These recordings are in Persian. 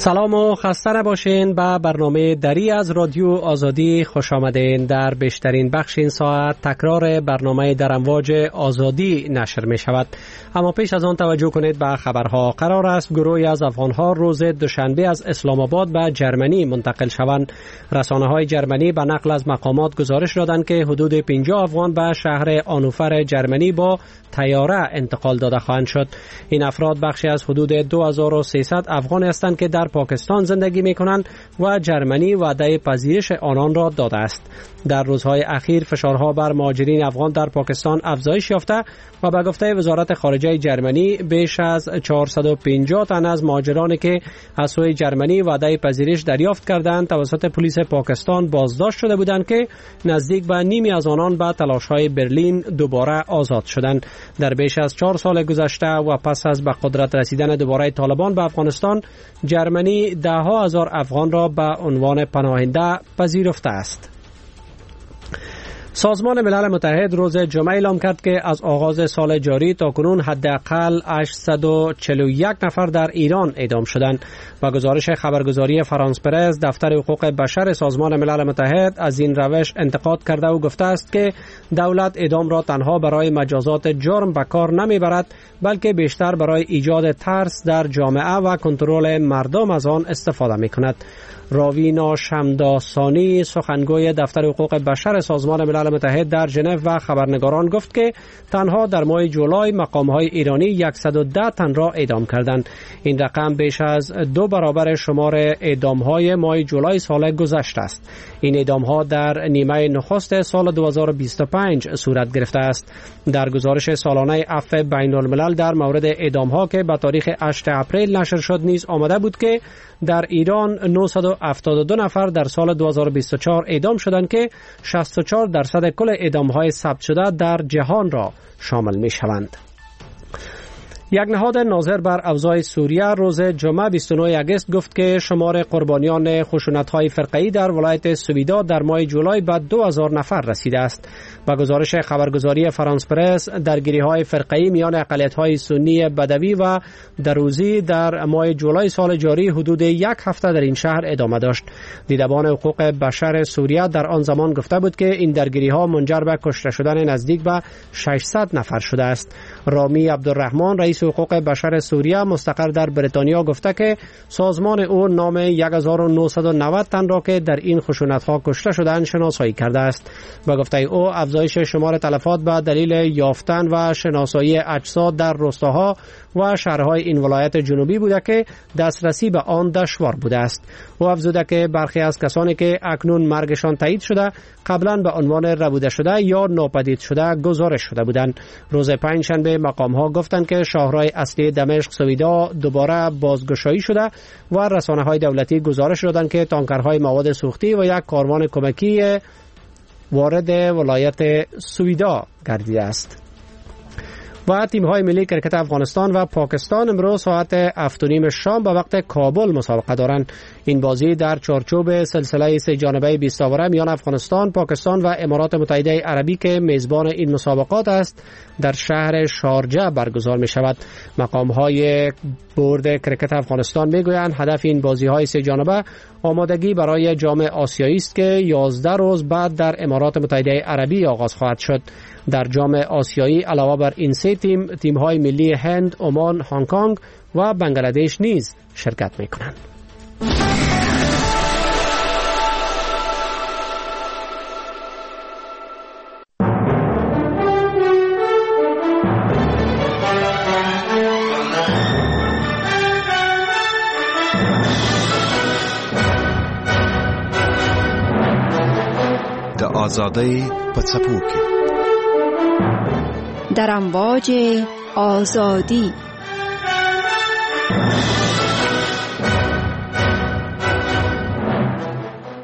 سلام و خسته نباشین. به برنامه دری از رادیو آزادی خوش آمدین. در بیشترین بخش این ساعت تکرار برنامه در امواج آزادی نشر می شود. اما پیش از آن توجه کنید به خبرها. قرار است گروهی از افغانها روز دوشنبه از اسلام آباد به جرمنی منتقل شوند. رسانه های جرمنی به نقل از مقامات گزارش دادند که حدود 50 افغان به شهر آنوفر جرمنی با طیاره انتقال داده خواهند شد. این افراد بخشی از حدود 2300 افغان هستند که در پاکستان زندگی می کنند و جرمنی وعده پذیرش آنان را داده است. در روزهای اخیر فشارها بر مهاجرین افغان در پاکستان افزایش یافته و به گفته وزارت خارجه جرمنی بیش از 450 تن از مهاجرانی که از سوی جرمنی وعده پذیرش دریافت کردند توسط پلیس پاکستان بازداشت شده بودند که نزدیک به نیمی از آنان به تلاش‌های برلین دوباره آزاد شدند. در بیش از 4 سال گذشته و پس از به قدرت رسیدن دوباره طالبان به افغانستان، جرمنی ده‌ها هزار افغان را به عنوان پناهنده پذیرفته است. سازمان ملل متحد روز جمعه اعلام کرد که از آغاز سال جاری تاکنون حداقل 841 نفر در ایران اعدام شدند. با گزارش خبرگزاری فرانس پرس، دفتر حقوق بشر سازمان ملل متحد از این روش انتقاد کرده و گفته است که دولت اعدام را تنها برای مجازات جرم به کار نمیبرد، بلکه بیشتر برای ایجاد ترس در جامعه و کنترل مردم از آن استفاده می‌کند. راوینا شمداسانی، سخنگوی دفتر حقوق بشر سازمان ملل متحد در ژنو و خبرنگاران گفت که تنها در ماه جولای مقام‌های ایرانی 110 تن را اعدام کردند. این رقم بیش از 2 برابر شمار اعدام‌های ماه جولای سال گذشته است. این اعدام‌ها در نیمه نخست سال 2025 صورت گرفته است. در گزارش سالانه عفو بین‌الملل در مورد اعدام‌ها که به تاریخ 8 اپریل نشر شد نیز آمده بود که در ایران 972 نفر در سال 2024 اعدام شدند که 64% کل اعدام‌های ثبت شده در جهان را شامل می‌شوند. یک نهاد ناظر بر اوضاع سوریه روز جمعه 29 اگست گفت که شمار قربانیان خشونت‌های فرقه‌ای در ولایت سویدا در ماه جولای به 2000 نفر رسیده است. با گزارش خبرگزاری فرانس پرس، درگیری‌های فرقه‌ای میان اقلیت‌های سنی بدوی و دروزی در ماه جولای سال جاری حدود یک هفته در این شهر ادامه داشت. دیدبان حقوق بشر سوریه در آن زمان گفته بود که این درگیری‌ها منجر به کشته شدن نزدیک به 600 نفر شده است. رامی عبدالرحمن رئیس حقوق بشر سوریه مستقر در بریتانیا گفته که سازمان او نام 1990 تن را که در این خشونت‌ها کشته شدند شناسایی کرده است. با گفته او افزایش شمار تلفات به دلیل یافتن و شناسایی اجساد در روستاها و شهرهای این ولایت جنوبی بوده که دسترسی به آن دشوار بوده است. او افزوده که برخی از کسانی که اکنون مرگشان تایید شده قبلا به عنوان ربوده شده یا ناپدید شده گزارش شده بودند. روز پنجشنبه مقام‌ها گفتند که شاهراه اصلی دمشق سویدا دوباره بازگشایی شده و رسانه‌های دولتی گزارش دادند که تانکرهای مواد سوختی و یک کاروان کمکی وارد ولایت سویدا گردیده است. و تیم‌های ملی کرکت افغانستان و پاکستان امروز ساعت 7:30 شام به وقت کابل مسابقه دارند. این بازی در چارچوب سلسله 3 جانبه 20 اوره میان افغانستان، پاکستان و امارات متحده عربی که میزبان این مسابقات است در شهر شارجه برگزار می شود. مقام‌های بورد کرکت افغانستان میگویند هدف این بازی‌های 3 جانبه آمادگی برای جام آسیایی است که 11 روز بعد در امارات متحده عربی آغاز خواهد شد. در جام آسیایی علاوه بر این 3 تیم‌های ملی هند، عمان، هنگ کنگ و بنگلادش نیز شرکت می‌کنند. د آزادۍ په څپو کې در امواج آزادی.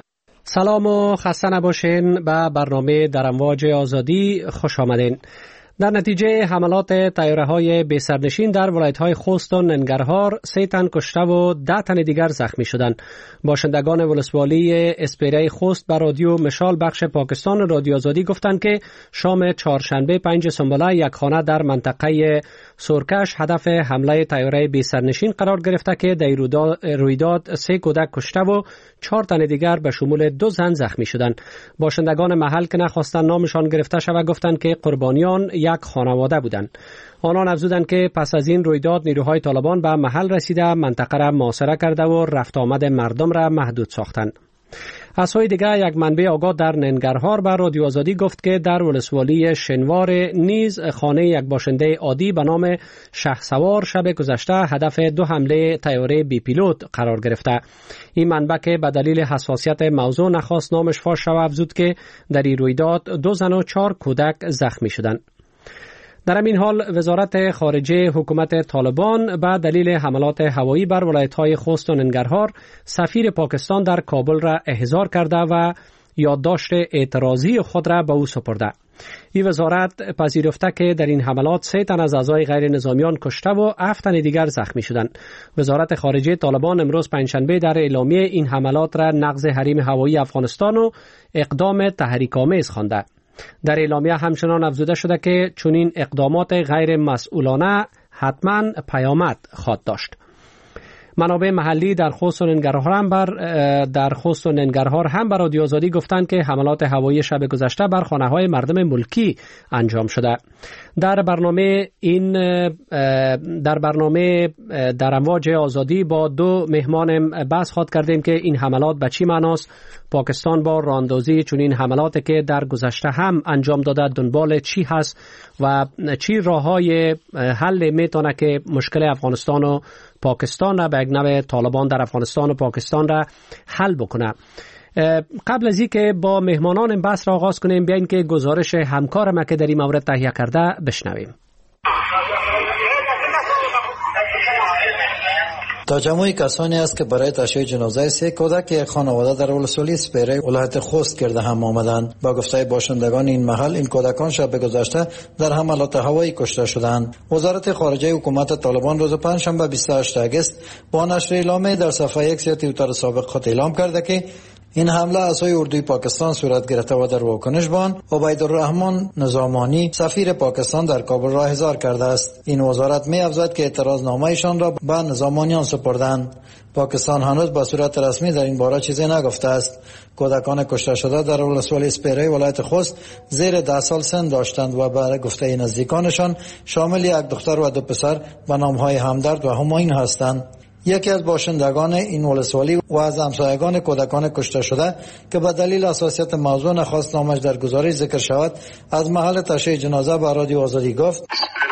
سلام و خسته نباشین. به برنامه در امواج آزادی خوش آمدین. در نتیجه حملات طیاره‌های بی سرنشین در ولایت‌های خوست و ننگرهار 3 تن کشته و 10 تن دیگر زخمی شدند. باشندگان ولسوالی اسپیره خوست به رادیو مشال بخش پاکستان رادیو آزادی گفتند که شام چهارشنبه 5 سنبله یک خانه در منطقه سورکش هدف حمله طیاره بی سرنشین قرار گرفته که در رویداد 3 کودک کشته و 4 تن دیگر به شمول 2 زن زخمی شدند. باشندگان محل که نخواستند نامشان گرفته شود گفتند که قربانیان یک خانواده بودند. آنان افزودند که پس از این رویداد نیروهای طالبان به محل رسیده منطقه را محاصره کرده و رفت آمد مردم را محدود ساختند. از سوی دیگر یک منبع آگاه در ننگرهار به رادیو آزادی گفت که در ولسوالی شنوار نیز خانه یک باشنده عادی به نام شهسوار شب گذشته هدف 2 حمله طیاره بی پیلوت قرار گرفته. این منبع که به دلیل حساسیت موضوع نخواست نامش فاش شود افزود که در این رویداد 2 زن و 4 کودک زخمی شدند. در همین حال وزارت خارجه حکومت طالبان به دلیل حملات هوایی بر ولایت‌های خوست و ننگرهار سفیر پاکستان در کابل را احضار کرده و یادداشت اعتراضی خود را به او سپرده. این وزارت پذیرفته که در این حملات 3 تن از اعضای غیر نظامیان کشته و 7 تن دیگر زخمی شدند. وزارت خارجه طالبان امروز پنجشنبه در اعلامیه این حملات را نقض حریم هوایی افغانستان و اقدام تحریک‌آمیز خوانده. در اعلامیه همچنان افزوده شده که چنین اقدامات غیر مسئولانه حتما پیامد خواهد داشت. منابع محلی در خوست و ننگرهار هم بر رادیو آزادی گفتند که حملات هوایی شب گذشته بر خانه‌های مردم ملکی انجام شده. در برنامه در امواج آزادی با 2 مهمان بحث خواهد کردیم که این حملات به چی معناست. پاکستان با راندازی چنین حملاتی که در گذشته هم انجام داده دنبال چی هست و چی راههای حل میتونه که مشکل افغانستان و پاکستان را به یک نوع طالبان در افغانستان و پاکستان را حل بکنه. قبل از اینکه با مهمانان بحث را آغاز کنیم بیاین که گزارش همکارم که در این مورد تهیه کرده بشنویم. تجمع کسانی است که برای تشییع جنازه 3 کودک یک خانواده در ولسوالی اسپیره ولایت خوست کرده هم آمدند. با گفته باشندگان این محل این کودکان شب گذشته در حملات هوایی کشته شدند. وزارت خارجه حکومت طالبان روز پنجشنبه 28 آگوست با نشر اعلامیه در صفحه ایکس یا توییتر سابق خود اعلام کرده که این حمله از سوی اردوی پاکستان صورت گرفته و در واکنش به آن عبیدالرحمن نظامانی سفیر پاکستان در کابل را احضار کرده است. این وزارت می افزاید که اعتراضنامه‌شان را به نظامانیان سپردند. پاکستان هنوز به صورت رسمی در این باره چیزی نگفته است. کودکان کشته شده در ولسوالی اسپیره ولایت خوست زیر 10 سال سن داشتند و به گفته نزدیکانشان شامل 1 دختر و 2 پسر به نام‌های همدرد و همایون هستند. یکی از باشندگان این ولسوالی و از همسایگان کودکان کشته شده که به دلیل حساسیت موضوع نخواست نامش در گزارش ذکر شود از محل تشییع جنازه به رادیو آزادی گفت: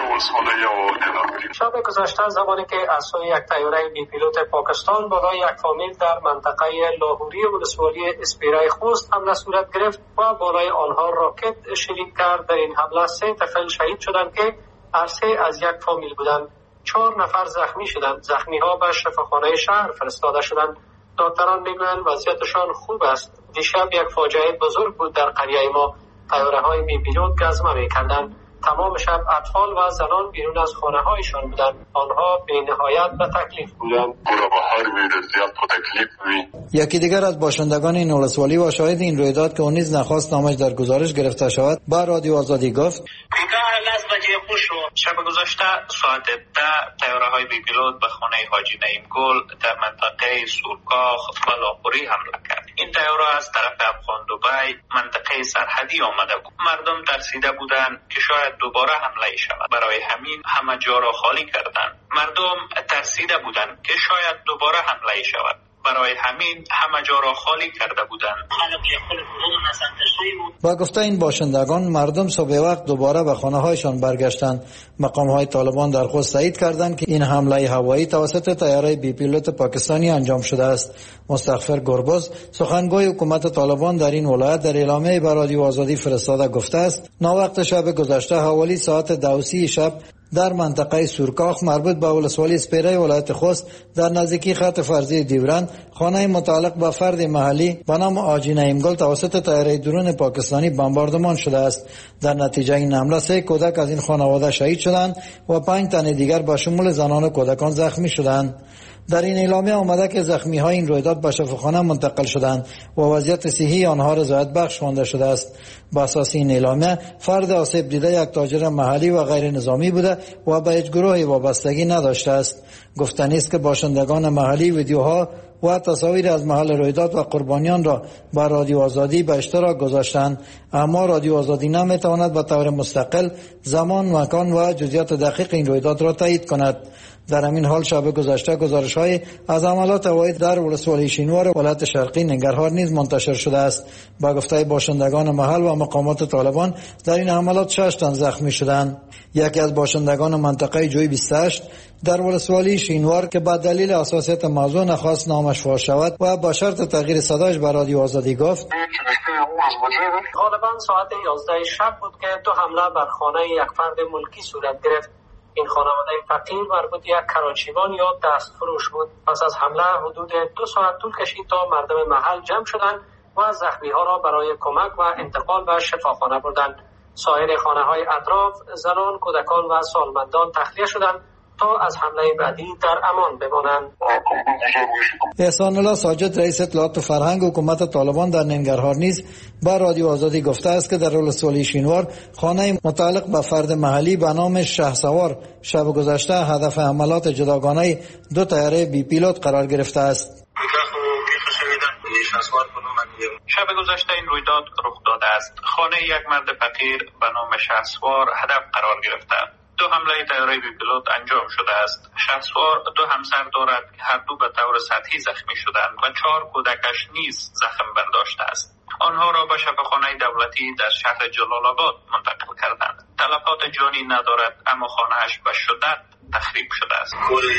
شب گذشته زمانی که از سوی یک طیاره بی پیلوت پاکستان بالای یک فامیل در منطقه لاهوری ولسوالی اسپیره خوست حمله صورت گرفت و بالای آنها راکت شلیک کرد. در این حمله 3 طفل شهید شدند که هر 3 از یک فامیل بودند. 4 نفر زخمی شدند. زخمی ها به شفاخانه شهر فرستاده شدند. دکتران میگویند وضعیتشان خوب است. دیشب یک فاجعه بزرگ بود در قریه ما. طیاره های بی پیلوت گزمه میکردند. تمام شب اطفال و زنان بیرون از خانه هایشان بودند. آنها به نهایت به تکلیف بودند. یکی دیگر از باشندگان این ولسوالی و شاهد این رویداد که اون نیز نخواست نامش در گزارش گرفته شود با رادیو آزادی گفت: شب گذشته ساعت 10 طیاره‌های بی پیلوت به خانه حاجی نعیم گل در منطقه سورکاخ و لاهوری حمله کرد. این طیاره از طرف افغان دبی منطقه سرحدی آمده بود. مردم ترسیده بودند که شاید دوباره حمله شود. برای همین همه جا را خالی کردند. مردم ترسیده بودند که شاید دوباره حمله شود. برای همین همه جا را خالی کرده بودند. با گفته این باشندگان مردم صبح وقت دوباره به خانه هایشان برگشتند. مقام های طالبان در خوست تایید کردند که این حمله هوایی توسط طیاره بی پیلوت پاکستانی انجام شده است. مستغفر گربز سخنگوی حکومت طالبان در این ولایت در اعلامیه به رادیو آزادی فرستاده گفته است: ناوقت شب گذشته حوالی ساعت 2:30 شب در منطقه سورکاخ مربوط به ولسوالی سپیره ولایت خوست در نزدیکی خط فرضی دیورند خانه متعلق به فرد محلی به نام آجی نعیمگل توسط طیاره درون پاکستانی بمباردمان شده است. در نتیجه این حمله 3 کودک از این خانواده شهید شدند و 5 تن دیگر به شمول زنان و کودکان زخمی شدند. در این اعلامیه آمده که زخمی‌های این رویداد به شفاخانه منتقل شدند و وضعیت صحی آنها رضایت بخش خوانده شده است. با اساس این اعلامیه فرد آسیب دیده یک تاجر محلی و غیر نظامی بوده و به هیچ گروهی وابستگی نداشته است. گفتنی است که باشندگان محلی ویدیوها و تصاویر از محل رویداد و قربانیان را به رادیو آزادی به اشتراک گذاشتند، اما رادیو آزادی نمیتواند به طور مستقل زمان، مکان و جزئیات دقیق این رویداد را تایید کند. در همین حال شب گذشته گزارش‌های از حملات هوایی در ولسوالی شینوار ولایت شرقی ننگرهار نیز منتشر شده است. با گفته باشندگان محل و مقامات طالبان در این حملات 6 تن زخمی شدند. یکی از باشندگان منطقه جوی 28 در ولسوالی شینوار که به دلیل حساسیت موضوع نخواست نامش فاش شود و با شرط تغییر صدایش به رادیو آزادی گفت غالبا ساعت 11 شب بود که 2 حمله بر خانه یک فرد ملکی صورت گرفت. این خانواده فقیر مربوط یک کراچیوان یا دست فروش بود. پس از حمله حدود 2 ساعت طول کشید تا مردم محل جمع شدند و زخمی ها را برای کمک و انتقال به شفاخانه بردند. سایر خانه های اطراف زنان، کودکان و سالمندان تخلیه شدند تا از حمله بعدی در امان بمانند. احسان الله ساجد رئیس اطلاعات و فرهنگ حکومت طالبان در ننگرهار نیز با رادیو آزادی گفته است که در ولسوالی شینوار خانه متعلق به فرد محلی به نام شهسوار شب گذشته هدف حملات جداگانه 2 طیاره بی پیلوت قرار گرفته است. شب گذشته این رویداد رخ داده است. خانه یک مرد فقیر به نام شهسوار هدف قرار گرفته. 2 حمله طیاره بی پیلوت انجام شده است. شهسوار 2 همسر دارد که هر دو به طور سطحی زخمی شدند و 4 کودکش نیز زخم برداشته است. آنها را به شفاخانه دولتی در شهر جلال آباد منتقل کردند. تلفات جانی ندارد اما خانه‌اش به شدت تخریب شده است.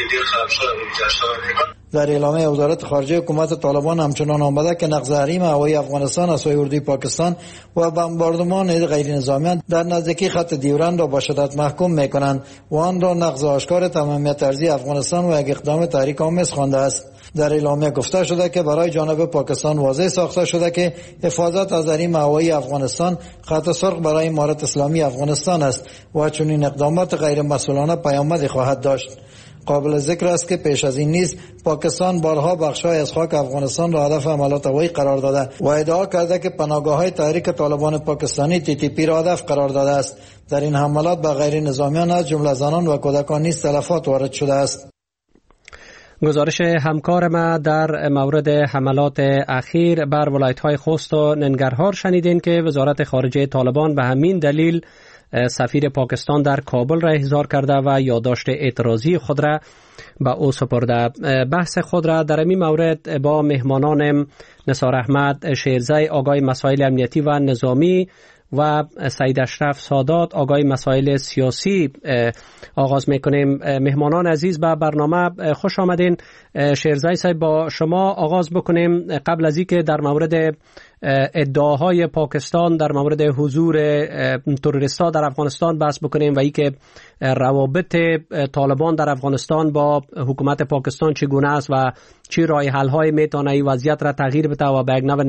در اعلامیه وزارت خارجه حکومت طالبان همچنان آمده که نقض حریم هوایی افغانستان از سوی اردوی پاکستان و بمباردمان غیر نظامیان در نزدیکی خط دیورند را با شدت محکوم می‌کنند و آن را نقض آشکار تمامیت ارضی افغانستان و یک اقدام تحریک آمیز خوانده است. در اعلامیه گفته شده که برای جانب پاکستان واضح ساخته شده که حفاظت از حریم هوایی افغانستان خط سرخ برای امارت اسلامی افغانستان است و چنین اقدامات غیر مسئولانه پیامدی خواهد داشت. قابل ذکر است که پیش از این نیز پاکستان بارها بخش‌های از خاک افغانستان را هدف حملات هوایی قرار داده و ادعا کرده که پناهگاه‌های تحریک طالبان پاکستانی TTP را هدف قرار داده است. در این حملات به غیر نظامیان از جمله زنان و کودکان نیز تلفات وارد شده است. گزارش همکار ما در مورد حملات اخیر بر ولایت‌های خوست و ننگرهار شنیدین که وزارت خارجه طالبان به همین دلیل سفیر پاکستان در کابل را احضار کرده و یادداشت اعتراضی خود را به او سپرده. بحث خود را در این مورد با مهمانان نثار احمد شیرزی آگاه مسائل امنیتی و نظامی و سید اشرف سادات آگاه مسائل سیاسی آغاز میکنیم. مهمانان عزیز به برنامه خوش آمدین. شیرزی صاحب با شما آغاز بکنیم. قبل از اینکه در مورد ادعاهای پاکستان در مورد حضور تروریست‌ها در افغانستان بحث بکنیم و اینکه روابط طالبان در افغانستان با حکومت پاکستان چگونه است و چه راه حل‌های میتونه این وضعیت را تغییر بده و به یک نوع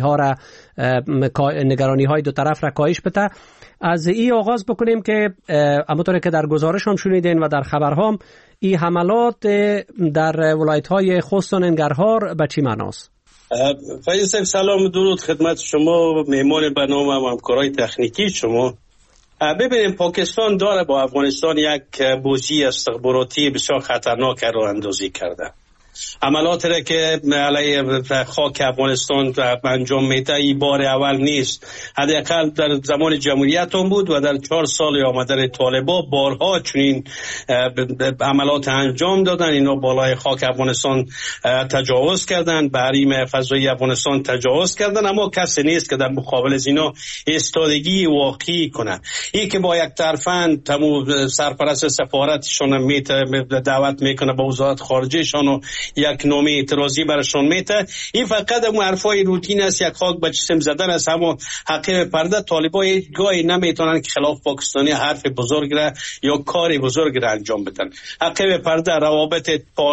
نگرانی‌های دو طرف را کاهش بده. از این آغاز بکنیم که همونطور که در گزارش هم شنیدین و در خبرها هم این حملات در ولایت‌های خوست و ننگرهار به چی معناست؟ فیض صاحب سلام درود خدمت شما، مهمان برنامه و همکارای تکنیکی شما. ببینیم پاکستان داره با افغانستان یک بازی استخباراتی بسیار خطرناک راه اندازی کرده. عملاتی را که علیه خاک افغانستان انجام میده این بار اول نیست. حداقل در زمان جمهوریت هم بود و در 4 سال آمدن طالبا بارها چنین عملات انجام دادن. اینا بالای خاک افغانستان تجاوز کردن، به حریم فضایی افغانستان تجاوز کردن، اما کسی نیست که در مقابل از اینا ایستادگی واقعی کنه. این که با یک طرفاً سرپرست سفارتشون دعوت میکنه با وزارت خارجه شان و یک نامه اعتراضی برشان میته. این فقط اون حرفای روتین است، یک خاک به جسم زدن است. اما حقیقت پرده طالبان گاهی نمیتونن که خلاف پاکستانی حرف بزرگ را یا کار بزرگ را انجام بدن. حقیقت پرده روابط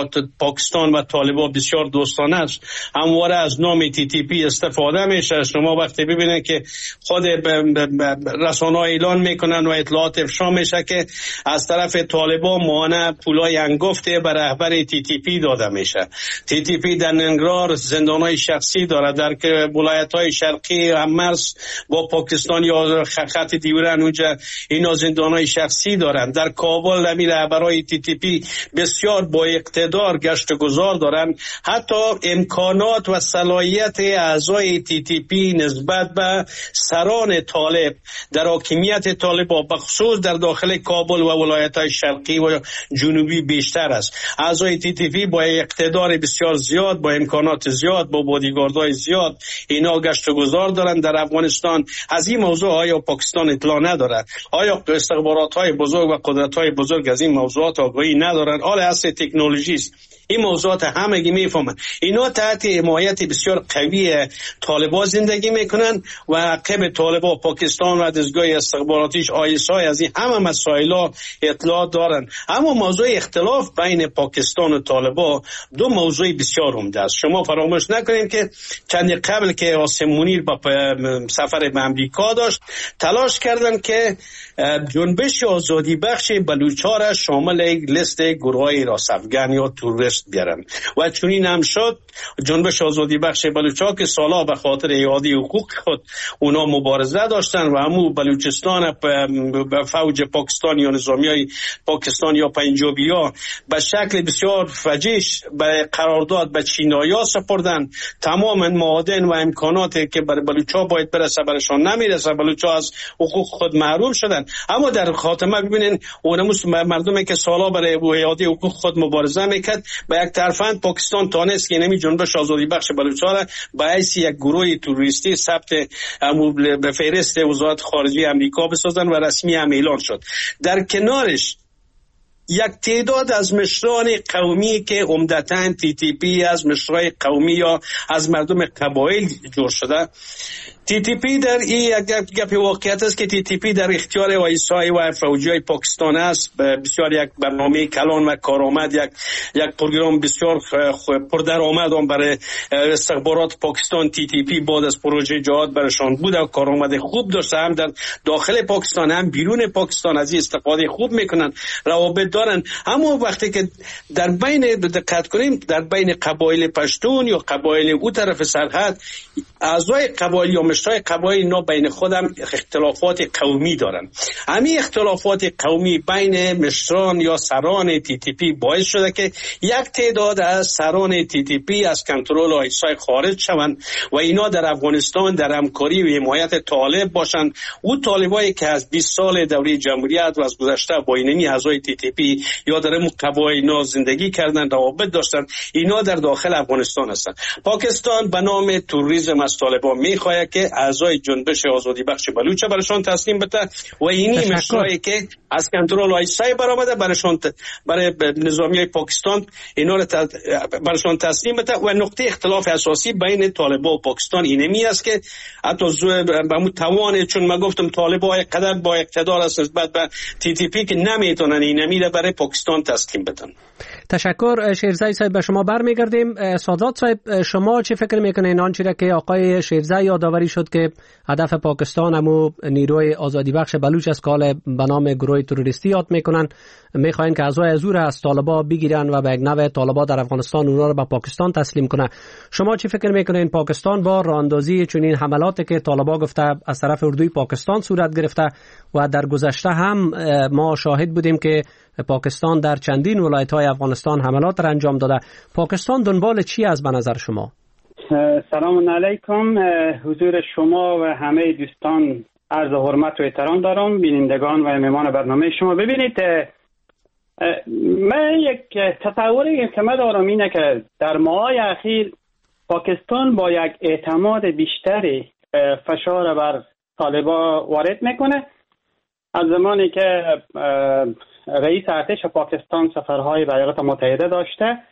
پاکستان و طالبان بسیار دوستانه است. همواره از نام تی تی پی استفاده میشه. شما وقتی ببینید که خود رسانه‌ها اعلان میکنن و اطلاعات افشا میشه که از طرف طالبان مانع پولای انگفته به رهبر تی تی پی داده میشه. تی تی پی در ننگرهار زندانهای شخصی داره، در ولایت‌های شرقی همرز با پاکستان یا خط دیورن اونجا اینا زندانهای شخصی دارن. در کابل همین رهبرای تی تی پی بسیار با اقتدار گشت گذار دارن. حتی امکانات و صلاحیت اعضای تی تی پی نسبت به سران طالب در حاکمیت طالبان بخصوص در داخل کابل و ولایت‌های شرقی و جنوبی بیشتر است. اعضای تی تی پی با اقتدار بسیار زیاد، با امکانات زیاد، با بادیگاردهای زیاد اینا گشت و گذار دارن در افغانستان. از این موضوع آیا پاکستان اطلاع نداره؟ آیا استخبارات‌های بزرگ و قدرت‌های بزرگ از این موضوعات آگاهی ندارن؟ حال اصل تکنولوژی است. این موضوعات همگی میفهمن. اینا تحت حمایت بسیار قوی طالبان زندگی میکنن و عقب طالبان پاکستان و دستگاه استخباراتیش آیسای از این همه مسائل اطلاع دارن. اما موضوع اختلاف بین پاکستان و طالبان دو موضوع بسیار عمده است. شما فراموش نکنید که چند قبل که قاسم منیر با سفر به امریکا داشت، تلاش کردن که جنبش آزادی بخش بلوچ‌ها را شامل یک لیست گروه‌های راست افغان یا تروریست بیارن و چنین هم شد. جنبش آزادی بخش بلوچ‌ها که سالها به خاطر اعاده حقوق خود اونا مبارزه داشتن و همو بلوچستان به فوج پاکستان یا نظامیای پاکستان یا پنجابی‌ها به شکل بسیار فجیع به قرارداد به چینایی‌ها سپردن. تمام معادن و امکاناتی که برای بلوچ‌ها باید برسه برشان نمیرسه. بلوچ‌ها از حقوق خود محروم شدن. اما در خاتمه ببینین اونموس مردمی که سالها برای اعاده حقوق خود مبارزه میکرد به یک طرفند پاکستان تانست که نمی جنبش آزادی بخش بلوچ‌ها را به حیث یک گروه توریستی ثبت به فهرست وزارت خارجه امریکا بسازن و رسمی هم اعلان شد. در کنارش یک تعداد از مشران قومی که عمدتاً تی تی پی از مشرای قومی یا از مردم قبایل جور شده. تی تی پی در این یک واقعیت است که تی تی پی در اختیار آیسای و فوجیای پاکستان است. بسیار یک برنامه کلان و کارآمد، یک پروگرام بسیار پردرآمد برای استخبارات پاکستان. تی تی پی بعد از پروژه جهاد برشان بود و کارآمد خوب داشته، هم در داخل پاکستان هم بیرون پاکستان از این استفاده خوب میکنن، روابط دارن. اما وقتی که در بین دقت کنیم در بین قبایل پشتون یا قبایل او طرف سرحد، اعضای قبایل یا مشرای قبایل اینا بین خودم اختلافات قومی دارن. همین اختلافات قومی بین مشران یا سران تی تی پی باعث شده که یک تعداد از سران تی تی پی از کنترل آیسای خارج شوند و اینا در افغانستان در همکاری و حمایت طالب باشند. او طالبایی که از 20 سال دوره جمهوریت و از گذشته با اینمی اعضای تی تی پی یا در قبایل اینا زندگی کردن، روابط داشتن، اینا در داخل افغانستان هستند. پاکستان به نام توریسم از طالبان میخواد که اعضای جنبش آزادی بخش بلوچ برشان تسلیم بده و اینی مشرایی که از کنترل آیسای برآمده برای نظامیای پاکستان اینا رو برشان تسلیم بده. و نقطه اختلاف اساسی بین طالبان و پاکستان اینمی است که حتی به توان، چون من گفتم طالبان قدر با اقتدار است نسبت به تی تی پی که نمیتونن اینمی رو برای پاکستان تسلیم بدن. تشکر شیرزای صاحب. به شما برمیگردیم. سادات صاحب، شما چه فکر میکنین آنچه را که آقای شیرزای یادآوری شد که هدف پاکستان همو نیروی آزادی بخش بلوچ است که به نام گروه تروریستی یاد میکنن، میخواین که اعضای از او را از طالبان بگیرن و به یک نوع طالبان در افغانستان اونها را به پاکستان تسلیم کنه. شما چه فکر میکنین پاکستان با راهاندازی چنین حملاتی که طالبان گفته از طرف اردوی پاکستان صورت گرفته و در گذشته هم ما شاهد بودیم که پاکستان در چندین ولایت‌های افغانستان حملات را انجام داده، پاکستان دنبال چی از به نظر شما؟ سلام علیکم حضور شما و همه دوستان، عرض حرمت و احترام دارم، بینندگان و مهمان برنامه شما. ببینید من یک تصوری که من دارم اینه که در ماهای اخیر پاکستان با یک اعتماد بیشتری فشار بر طالبان وارد میکنه. از زمانی که رئیس ارتش پاکستان سفرهای به ایالات متحده داشته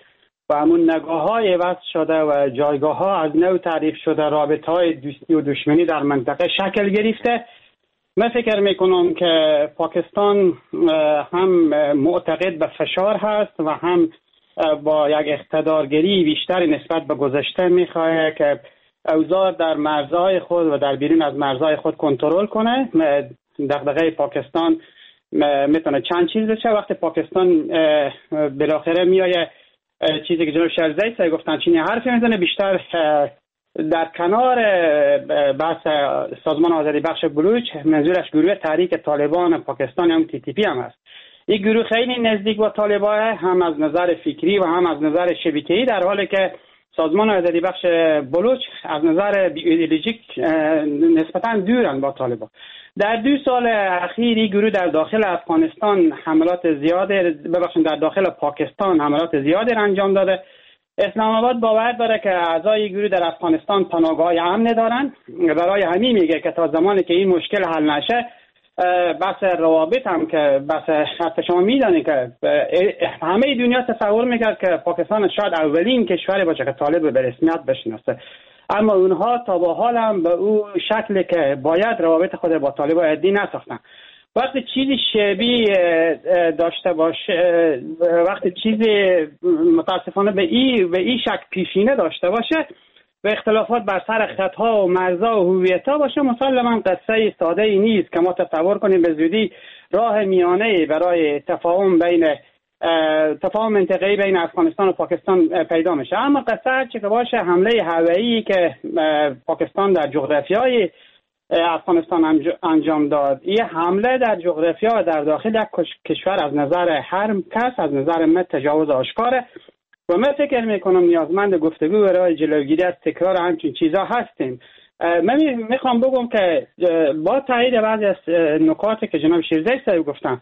و همون نگاه های وضع شده و جایگاه ها از نو تعریف شده، رابطه های دوستی و دشمنی در منطقه شکل گرفته. من فکر میکنم که پاکستان هم معتقد به فشار هست و هم با یک اقتدارگری بیشتر نسبت به گذشته میخواه که اوضاع در مرزهای خود و در بیرون از مرزهای خود کنترل کنه. دغدغه پاکستان میتونه چند چیز بشه. وقتی پاکستان بالاخره میایه چیزی که جناب شیرزایی گفتن چینی حرف میزنه، بیشتر در کنار بحث سازمان آزادی بخش بلوچ منظورش گروه تحریک طالبان پاکستان هم TTP هم است. این گروه خیلی نزدیک با طالبان، هم از نظر فکری و هم از نظر شبکه‌ای، در حالی که سازمان آزادی بخش بلوچ از نظر ایدئولوژیک نسبتاً دورن با طالبان. در 2 سال اخیر این گروه در داخل افغانستان حملات زیاده، در داخل پاکستان حملات زیاده انجام داده. اسلام آباد باور داره که اعضای گروه در افغانستان پناهگاه امن دارن. برای همین میگه که تا زمانی که این مشکل حل نشه، بحث روابط هم که بحث حتی شما میدونید که همه دنیا تصور میکرد که پاکستان شاید اولین کشوری باشه که طالب به رسمیت بشناسه، اما اونها تا به حال هم به او شکلی که باید روابط خود با طالب عادی نساختن. وقتی چیزی شبیه داشته باشه، وقتی چیزی متاسفانه به این شک پیشینه داشته باشه و اختلافات بر سر خطها و مرزها و هویت‌ها باشه، مسلماً قصه ساده ای نیست که ما تصور کنیم به زودی راه میانه برای تفاهم منطقه‌ای بین افغانستان و پاکستان پیدا میشه. اما قصه چه که باشه، حمله هوایی که پاکستان در جغرافیای افغانستان انجام داد، این حمله در جغرافیا در داخل یک کشور از نظر هر کس، از نظر من تجاوز آشکاره و من فکر میکنم نیازمند گفتگو برای جلوگیری از تکرار همچین چیزا هستیم. من میخوام بگم که با تایید بعضی از نکاتی که جناب شیرزایی صاحب گفتن،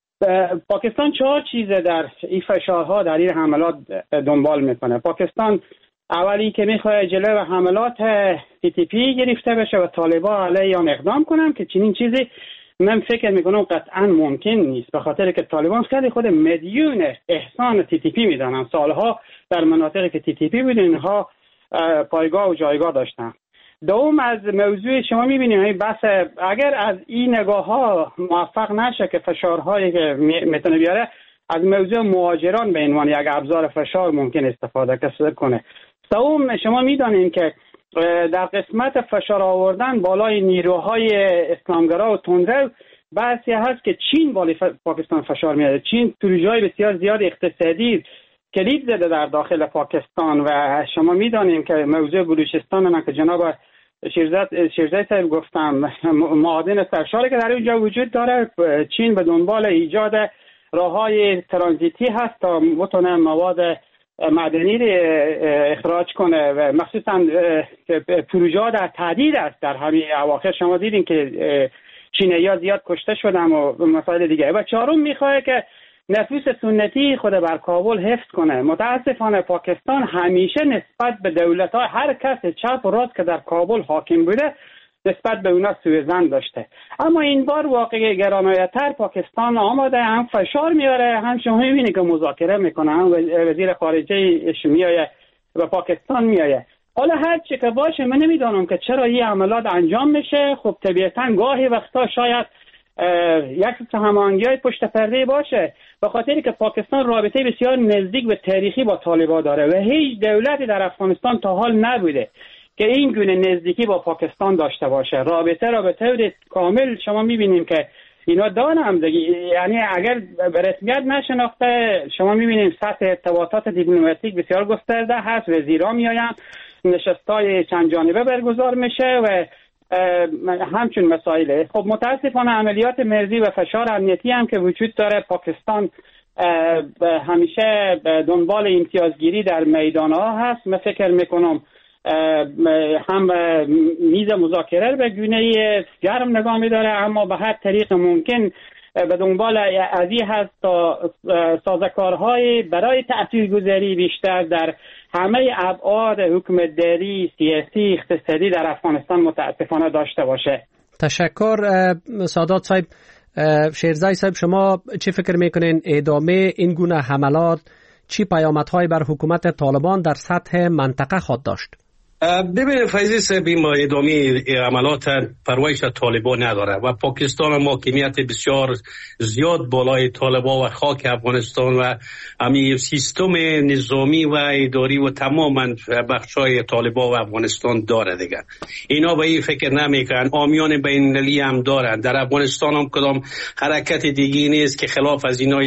پاکستان 4 چیز در این فشارها در این حملات دنبال میکنه. پاکستان اولی که میخواد جلوی حملات TTP گرفته بشه و طالبان علیه آن اقدام کنن، که چنین چیزی من فکر میکنم قطعا ممکن نیست، به خاطر که طالبان خیلی خود مدیون احسان TTP میدانن. سالها در مناطقی که TTP بود اینها پایگاه و جایگاه داشتن. دوم، از موضوع شما میبینید بس اگر از این نگاه ها موفق نشه که فشارهایی که میتونه بیاره، از موضوع مهاجران به عنوان یک ابزار فشار ممکن استفاده کنه. سوم، شما میدانید که در قسمت فشار آوردن بالای نیروهای اسلامگرا و تندرو بحثی هست که چین بالای پاکستان فشار میاره. چین پروژه‌های بسیار زیاد اقتصادی کلید زده در داخل پاکستان و شما میدانید که موضوع بلوچستان من که جناب شیرزایی صاحب گفتم، معادن سرشاری که در اونجا وجود داره، چین به دنبال ایجاد راههای ترانزیتی هست تا بتونه مواد معدنی رو اخراج کنه و مخصوصا پروژه در تعدیل است. در همین اواخر شما دیدین که چینی‌ها زیاد کشته شدن و مسائل دیگه. و چهارم میخواد که نفوس سنتی خود بر کابل حفظ کنه. متاسفانه پاکستان همیشه نسبت به دولت‌ها هر کس چپ و راست که در کابل حاکم بوده نسبت به اونا سوءظن داشته. اما این بار واقعی گرانایتر پاکستان آماده، هم فشار میاره، هم شما میبینید که مذاکره میکنه، هم وزیر خارجه میایه و پاکستان میایه. حالا هر چی که باشه من نمیدونم که چرا این عملات انجام میشه. خب طبیعتا گاهی وقتا شاید یک هماهنگی‌های پشت پرده باشه، به خاطری که پاکستان رابطه بسیار نزدیک و تاریخی با طالبان داره و هیچ دولتی در افغانستان تا حال نبوده که این گونه نزدیکی با پاکستان داشته باشه. رابطه کامل شما میبینیم که اینا دارن، یعنی اگر به رسمیت نشناخته، شما میبینیم سطح ارتباطات دیپلماتیک بسیار گسترده هست، وزیرا میآین، نشستای چند جانبه برگزار میشه و همچون مسائله. خب متاسفانه عملیات مرزی و فشار امنیتی هم که وجود داره، پاکستان همیشه دنبال امتیازگیری در میدانها هست. من فکر میکنم هم میز مذاکره به گونه گرم نگاه میداره، اما به هر طریق ممکن به دنبال ازی هست تا سازوکارهای برای تأثیرگذاری بیشتر در همه ابعاد حکومتداری، سیاسی، اقتصادی در افغانستان متاسفانه داشته باشه. تشکر. سادات صاحب، شیرزایی صاحب، شما چی فکر میکنین ادامه این گونه حملات چی پیامدهای بر حکومت طالبان در سطح منطقه خواهد داشت؟ ببینید فیضی صاحب، ما ادامه عملات پرورش طالبان نداره و پاکستان حاکمیت بسیار زیاد بالای طالبان و خاک افغانستان و همین سیستم نظامی و اداری و تماما بخشای طالبان و افغانستان داره دیگه. اینا به این فکر نمیکنن. عامیان بین المللی هم دارن. در افغانستان هم کدام حرکت دیگه نیست که خلاف از اینا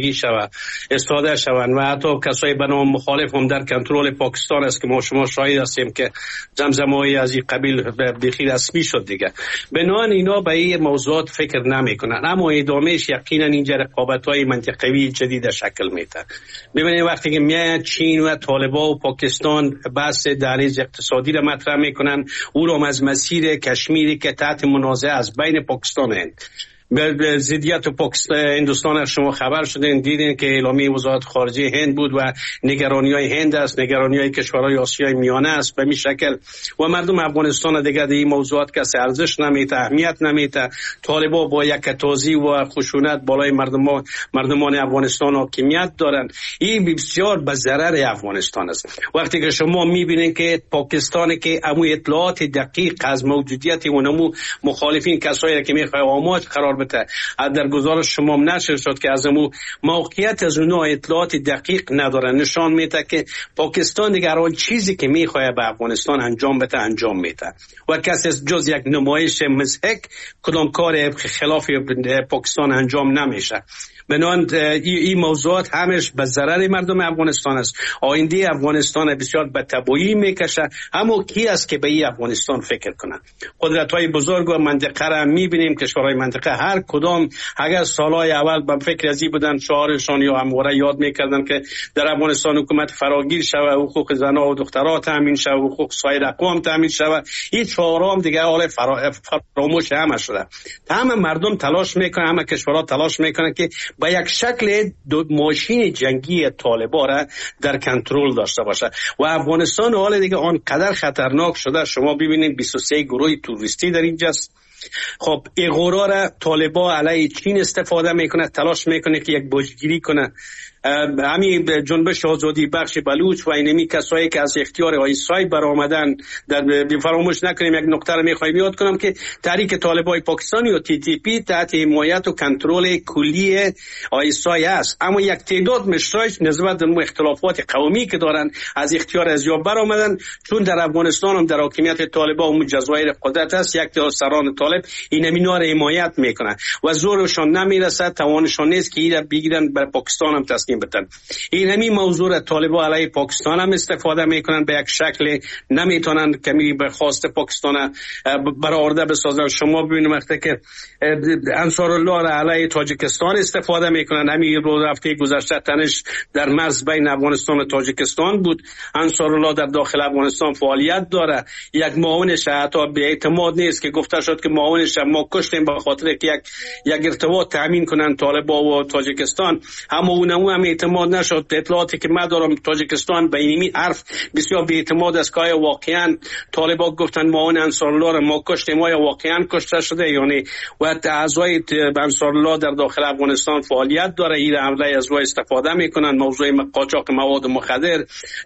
استاده شوند و حتی کسای به نام مخالف هم در کنترل پاکستان است که ما شما شاهد هستیم که زمزمه‌ای از این قبیل بخیر رسمی شد دیگه. بنابراین اینا به این موضوعات فکر نمیکنن، اما ادامهش یقینا اینجا رقابت‌های منطقوی جدید شکل میده. ببینید وقتی که میاد چین و طالبان و پاکستان بحث دهلیز اقتصادی را مطرح میکنن، او را از مسیر کشمیری که تحت منازعه از بین پاکستان هست به ضدیت پاکستان هندوستان شما خبر شدین، دیدین که اعلامیه وزارت خارجه هند بود و نگرانی‌های هند است، نگرانی‌های کشورهای آسیای میانه است به این شکل و مردم افغانستان دیگه این موضوعات کسی ارزش نمیده، اهمیت نمیده. طالبان با یک توزیع و خشونت بالای مردمان افغانستان حاکمیت دارند. این بسیار به ضرر افغانستان است. وقتی که شما میبینین که پاکستان که امو اطلاعات دقیق از موجودیت اونمو مخالفین کسایی که میخواد آماج قرار بده، در گزارش شما نشر شد که از امو موقعیت از اونها اطلاعات دقیق ندارن، نشان میده که پاکستان دیگر هر چیزی که میخواد به افغانستان انجام بده انجام میده و کسی جز یک نمایش مضحک کدام کار خلاف پاکستان انجام نمیشه. بنابراین این موضوعات همش به ضرر مردم افغانستان است. آینده افغانستان بسیار به تباهی میکشه. اما کی است که به این افغانستان فکر کنند؟ قدرت‌های بزرگ و منطقه را میبینیم، کشورهای منطقه هر کدام اگر سالهای اول به فکر ازی بودن شعارشان یا همواره یاد میکردن که در افغانستان حکومت فراگیر شود، حقوق زنان و دخترها تامین شود، حقوق سایر اقوام تامین شود، این شعارها هم دیگه حال فراموش همه شده. همه مردم تلاش میکنن، همه کشورها تلاش میکنن که با یک شکل ماشین جنگی طالبان را در کنترل داشته باشه و افغانستان حال دیگه آنقدر خطرناک شده. شما ببینید 23 گروه توریستی در اینجاست. خب اغورا را طالبان علیه چین استفاده میکنه، تلاش میکنه که یک بوجگیری کنه. همین جنبش آزادی بخش بلوچ و اینمی کسایی که از اختیار آیسای برآمدن، در فراموش نکنیم یک نکته رو میخوایم یاد کنم که تحریک طالبان پاکستانی و TTP تحت حمایت و کنترل کلی آیسای است، اما یک تعداد مشترک نسبت به اختلافات قومی که دارن از اختیار ازیاب برآمدن، چون در افغانستان هم در حاکمیت طالبان و جزایر قدرت است، یک تا سران طالب اینمینا رو حمایت میکنن و زورشان نمیرسه، توانشان نیست که اینا بگیرن بر پاکستان هم تسلیم بدن. این همین موضوع طالبان علیه پاکستان هم استفاده میکنن، به یک شکل نمیتونن کمی به خواست پاکستان برآورده بسازن. شما ببینید وقتی که انصار الله علیه تاجیکستان استفاده میکنن، همین روز هفته گذشته تنش در مرز بین افغانستان و تاجیکستان بود. انصار الله در داخل افغانستان فعالیت داره، یک معاونش حتی به اعتماد نیست که گفته شد که معاونش ما کشتیم به خاطر که یک ارتباط تامین کنن طالبان و تاجیکستان، اما اونم هم اعتماد نشد. اطلاعاتی که من دارم تاجیکستان به این حرف بسیار بی اعتماد است که آیا واقعا طالبان گفتن معاون انصارالله را ما کشتیم، آیا واقعا کشته شده یعنی و اعضای انصارالله در داخل افغانستان فعالیت داره، این حمله از وای استفاده میکنن. موضوع قاچاق مواد مخدر،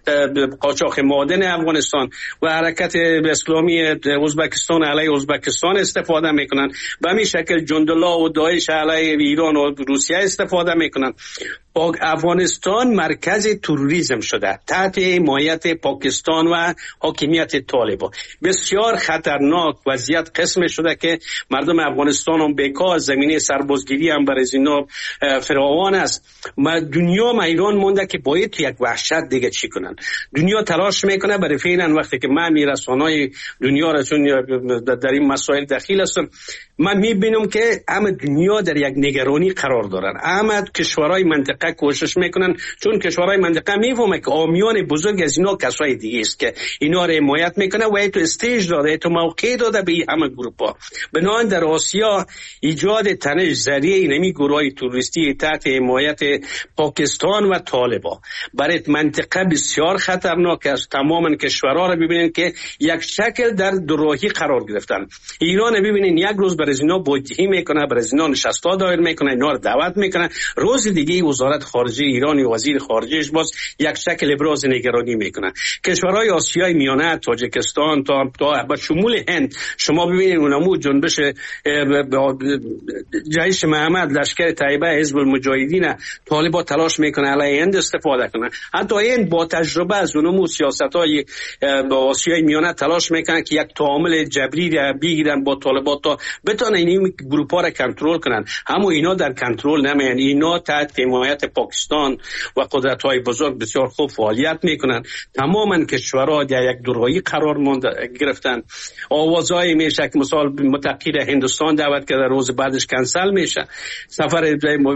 قاچاق معادن افغانستان و حرکت اسلامی ازبکستان علیه ازبکستان استفاده میکنن. به همین شکل جندالله و داعش علیه ایران و روسیه استفاده میکنن. افغانستان مرکز تروریسم شده تحت حمایت پاکستان و حاکمیت طالبان. بسیار خطرناک وضعیت قسم شده که مردم افغانستان هم بیکار، زمینه سربازگیری هم برای اینا فراوان است. دنیا ایران مونده که باید تو یک وحشت دیگه چی کنن. دنیا تلاش میکنه برای فعلا وقتی که من رسانه‌های دنیا را چون در این مسائل دخیل هستم، من میبینم که همه دنیا در یک نگرانی قرار دارن. همه کشورهای منطقه کوشش میکنن، چون کشورهای منطقه میفهمه که عامیان بزرگ از اینا کسای دیگه است که اینا رو حمایت میکنه و ایتو استیج داده، ایتو موقع داده به همه گروپا. بنابراین در آسیا ایجاد تنش ذریعه اینمی گروهای توریستی تحت حمایت پاکستان و طالبان برای منطقه بسیار خطرناک است. تماما کشورها رو ببینید که یک شکل در دوراهی قرار گرفتن. ایران ببینید یک روز برای اینا بودجه میکنه، برای اینا نشستا دایر میکنه، اینا رو دعوت میکنه، روز دیگه وزارت خارجه ایران و وزیر خارجهش باز یک شکل ابراز نگرانی میکنن. کشورهای آسیای میانه، تاجیکستان تا به شمول هند، شما ببینید اونمو جنبش جیش محمد، لشکر طیبه، حزب المجاهدین، طالبان تلاش میکنه علیه هند استفاده کنه. حتی این با تجربه از اونمو سیاست‌های آسیای میانه تلاش میکنن که یک تعامل جبری را بگیرن با طالبان تا بتونن این گروپ‌ها را کنترل کنن. اما اینا در کنترل نمیان، اینا تحت حمایت پاکستان و قدرت‌های بزرگ بسیار خوب فعالیت میکنن. تماما کشورها در یک دوراهی قرار گرفتن. آوازهای میشه که مثال متقی را هندوستان دعوت کرده، روز بعدش کنسل میشه. سفر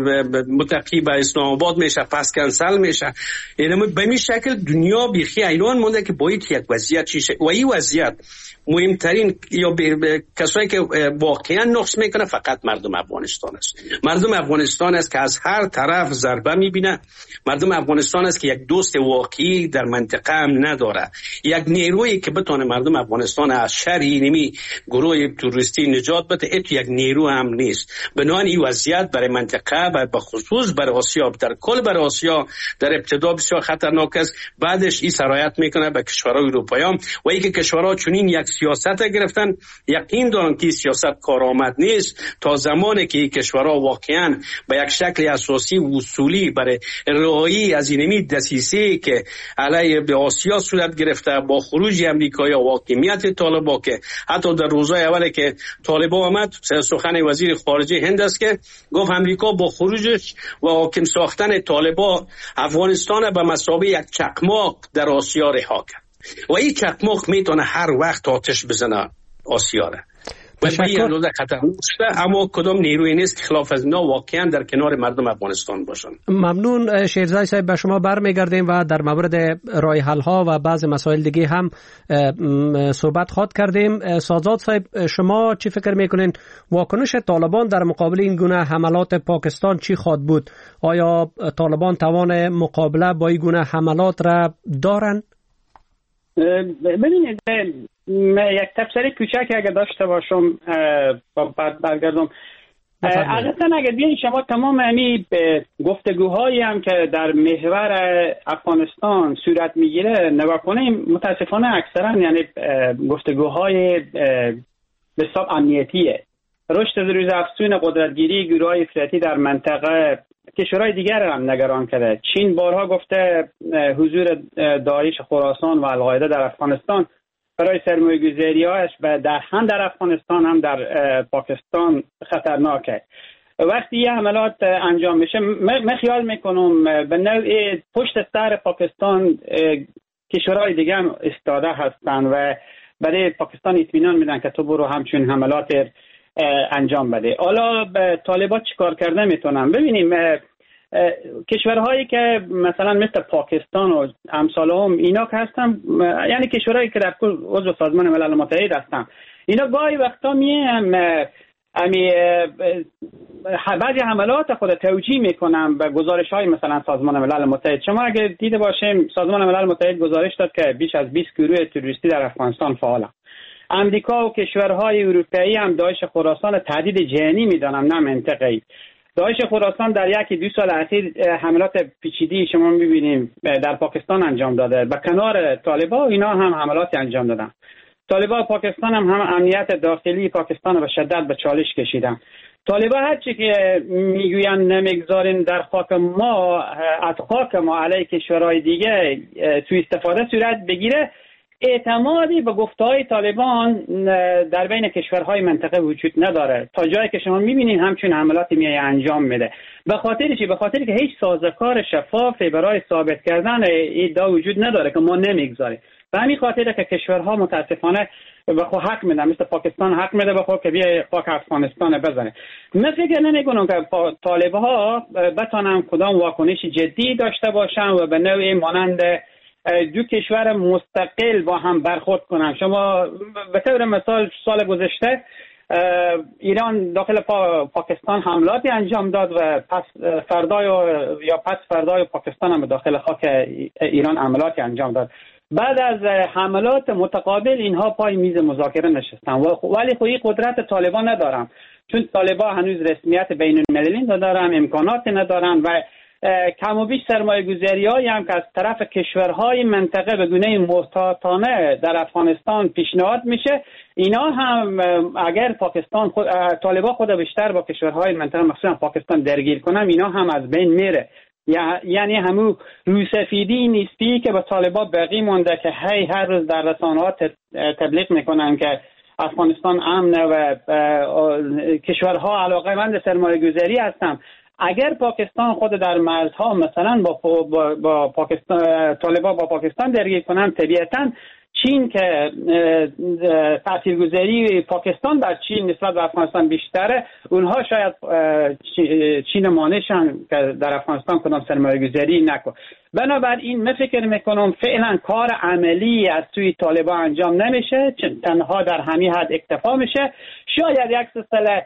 متقی به اسلام آباد میشه، پس کنسل میشه. یعنی به این شکل دنیا بیخی ایران مونده که باید یک وضعیت چیشه و این وضعیت مهمترین یا کسایی که واقعا نقص میکنه فقط مردم افغانستان است. مردم افغانستان است که از هر طرف ضربه میبینه. مردم افغانستان است که یک دوست واقعی در منطقه هم نداره. یک نیرویی که بتونه مردم افغانستان از شر اینمی گروه توریستی نجات بده، یک نیرو هم نیست. بنابراین این وضعیت برای منطقه و به خصوص برای آسیا، در کل برای آسیا در ابتدا بسیار خطرناک است. بعدش این سرایت میکنه به کشورهای اروپایی و اینکه کشورها چنین یک سیاست گرفتن، یقین دارم که سیاست کارآمد نیست تا زمانی که کشورها واقعا به یک شکل اساسی و اصولی برای رهایی از اینمی دسیسه که علیه به آسیا صورت گرفته با خروج امریکایی و حاکمیت طالبان، که حتی در روزهای اولی که طالبان آمد سخن وزیر خارجه هند است که گفت امریکا با خروجش و حاکم ساختن طالبان افغانستان به مثابه یک چکماق در آسیا رها کرد و این چکماق میتونه هر وقت آتش بزنه آسیا را. و خطرناک است، اما کدام نیروی نیست که خلاف از اینا واقعا در کنار مردم افغانستان باشن. ممنون شیرزای صاحب، به شما برمیگردیم و در مورد راه حل ها و بعض مسائل دیگه هم صحبت خواهد کردیم. سازاد صاحب، شما چی فکر میکنین واکنش طالبان در مقابل این گونه حملات پاکستان چی خواهد بود؟ آیا طالبان توان مقابله با این گونه حملات را دارن؟ ببینید، یک تفسیر کوچک اگر داشته باشم بعد برگردم. عادتا اگر بیاین شما تمام امی گفتگوهایی هم که در محور افغانستان صورت میگیره نگاه کنیم، متاسفانه اکثرا یعنی گفتگوهای به حساب امنیتیه. رشد روز افزون قدرتگیری گروه‌های افراطی در منطقه کشورهای دیگر هم نگران کرده. چین بارها گفته حضور داعش خراسان و القاعده در افغانستان برای سرمایه‌گذاری‌هاش هم در افغانستان هم در پاکستان خطرناکه. وقتی یه حملات انجام میشه، من خیال میکنم به نوع پشت سر پاکستان کشورهای دیگه هم استاده هستن و برای پاکستان اطمینان میدن که تو برو همچون حملات انجام بده. حالا طالبان چیکار کرده میتونن ببینیم. کشورهایی که مثلا مثل پاکستان و امثالهم اینا که هستن، یعنی کشورهایی که در عضو سازمان ملل متحد هستن، اینا گاهی وقتا بعضی حملات خود توجیه میکنن به گزارش‌های مثلا سازمان ملل متحد. شما اگر دیده باشیم سازمان ملل متحد گزارش داد که بیش از 20 گروه تروریستی در افغانستان فعالن. امریکا و کشورهای اروپایی هم داعش خراسان تهدید جهانی میدانن، نه منطقه‌ای. داعش خراسان در 1-2 سال اخیر حملات پیچیده‌ای شما می‌بینیم در پاکستان انجام داده. به کنار طالبان اینا هم حملات انجام دادن. طالبان پاکستان هم امنیت داخلی پاکستان رو به شدت به چالش کشیدن. طالبان هر چی که میگوین نمیگذارین در خاک ما، از خاک ما علیه کشورهای دیگه توی استفاده صورت بگیره، اعتمادی به گفته‌های طالبان در بین کشورهای منطقه وجود نداره. تا جایی که شما می‌بینید همچون حملاتی میای انجام میده. به خاطر چی؟ به خاطر که هیچ سازوکار شفافی برای ثابت کردن ادعا وجود نداره که ما نمیگذاریم. به همین خاطره که کشورها متاسفانه به خود حق میدن، مثل پاکستان حق میده به خود که بیای خاک افغانستان بزنه. من فکر نمی‌کنم که طالب‌ها بتونن کدام واکنش جدی داشته باشن و به نوعی مانند دو کشور مستقل با هم برخورد کنن. شما به طور مثال سال گذشته ایران داخل پاکستان حملاتی انجام داد و پس فردای پاکستان هم داخل خاک ایران حملاتی انجام داد. بعد از حملات متقابل اینها پای میز مذاکره نشستن، ولی خب این قدرت طالبان ندارن، چون طالبان هنوز رسمیت بین المللی ندارن، امکانات ندارن و کم و بیش سرمایه‌گذاری‌هایی هم که از طرف کشورهای منطقه به گونه محتاطانه در افغانستان پیشنهاد میشه، اینا هم اگر پاکستان طالبان خود بیشتر با کشورهای منطقه مثلا پاکستان درگیر کنن، اینا هم از بین میره. یعنی همون روسفیدی نیستی که به طالبان باقی مونده که هر روز در رسانه‌ها تبلیغ میکنن که افغانستان امنه و کشورها علاقه‌مند سرمایه‌گذاری هستن. اگر پاکستان خود در مرزها مثلا با پاکستان طالبان با پاکستان درگیر کنن، طبیعتاً چین که تاثیرگذاری پاکستان در چین نسبت به افغانستان بیشتره، اونها شاید چین مانعشن که در افغانستان کدام سرمایه‌گذاری نکنه. بنابراین من فکر میکنم فعلا کار عملی از سوی طالبان انجام نمیشه، تنها در همین حد اکتفا میشه. شاید یک سلسله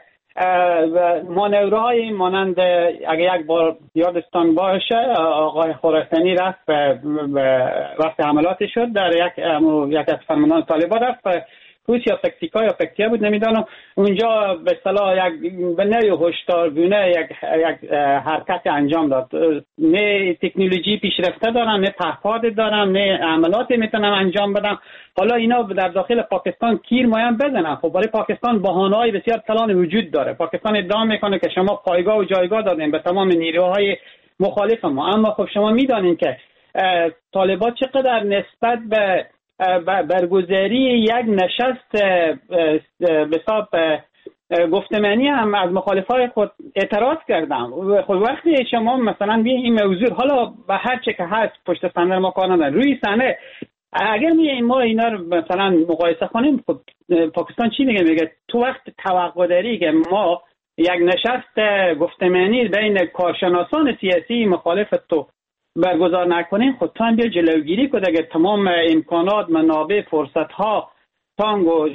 مانورهای مانند اگه یک بار یادستان باشه آقای خراسانی رفت وقت حملات شد در یک از فرماندهان طالبان رفت کوچ یا پکتیکا یا پکتیا بود نمیدانم، اونجا به اصطلاح به نوع هشدارگونه یک حرکت انجام داد. نه تکنولوژی پیشرفته دارن، نه پهپاد دارن، نه عملاتی میتونن انجام بدن. حالا اینا در داخل پاکستان کیر مایم بزنن. خب برای پاکستان بهانه‌های بسیار کلان وجود داره. پاکستان ادعا میکنه که شما پایگاه و جایگاه دادین به تمام نیروهای مخالف ما، اما خب شما میدانین که طالبان چقدر نسبت به برگزاری یک نشست به حساب گفتمانی هم از مخالفای خود اعتراض کردم. خب وقتی شما مثلا این موضوع حالا به هر چه که هست پشت صحنه ما کار نداریم، روی صحنه اگر ما اینا رو مثلا مقایسه کنیم، خب پاکستان چی میگه تو وقت توقع داری که ما یک نشست گفتمانی بین کارشناسان سیاسی مخالف تو برگزار نکنیم، خود تو هم بیا جلوگیری کنه که تمام امکانات، منابع، فرصت‌ها تانگو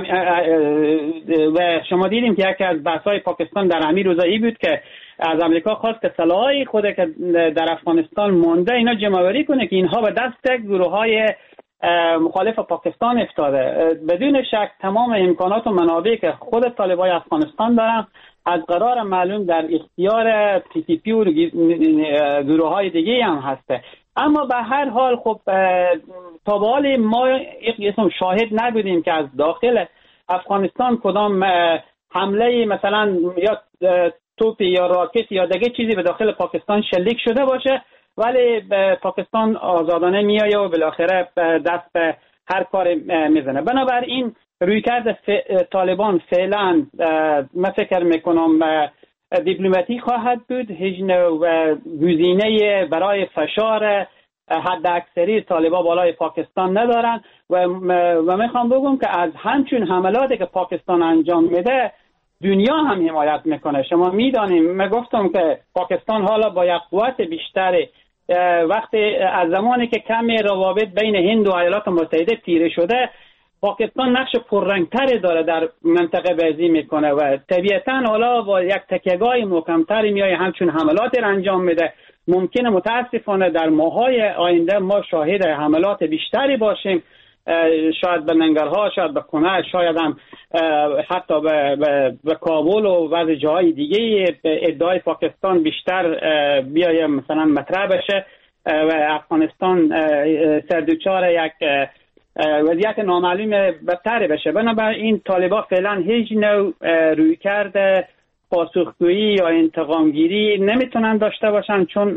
و شما دیدیم که یکی از بحث‌های پاکستان در همین روزایی بود که از امریکا خواست که سلاحی خود که در افغانستان مونده اینا جمع‌آوری کنه که اینها به دست گروه‌های مخالف پاکستان افتاده. بدون شک تمام امکانات و منابعی که خود طالبان افغانستان دارن از قرار معلوم در اختیار PTP و گروه‌های دیگه هم هسته. اما به هر حال خب تا به حال ما شاهد نبودیم که از داخل افغانستان کدام حمله مثلا یا توپ یا راکت یا دیگه چیزی به داخل پاکستان شلیک شده باشه، ولی پاکستان آزادانه میایه و بالاخره دست به هر کار میزنه. بنابراین رویکرد طالبان فعلا من فکر میکنم دیپلماتیک خواهد بود. هیچ نوع گزینه برای فشار حد اکثری طالبان بالای پاکستان ندارن و میخوام بگم که از همچون حملاتی که پاکستان انجام میده دنیا هم حمایت میکنه. شما میدانیم من گفتم که پاکستان حالا با یک قوت بیشتری وقتی از زمانی که کمی روابط بین هند و ایالات متحده تیره شده، پاکستان نقش پررنگتری داره در منطقه بازی میکنه و طبیعتاً حالا با یک تکیه‌گاه محکمتری میای همچون حملاتی را انجام میده. ممکنه متاسفانه در ماهای آینده ما شاهد حملات بیشتری باشیم، شاید به ننگرها، شاید به کنه، شاید هم حتی به کابل و بعضی جاهای دیگه ادعای پاکستان بیشتر بیایه مثلا مطرح بشه و افغانستان سردوچار یک وضعیت نامعلوم بدتر بشه. بنابراین طالبان فعلا هیچ نوع رویکرد پاسخگویی یا انتقامگیری نمیتونن داشته باشن، چون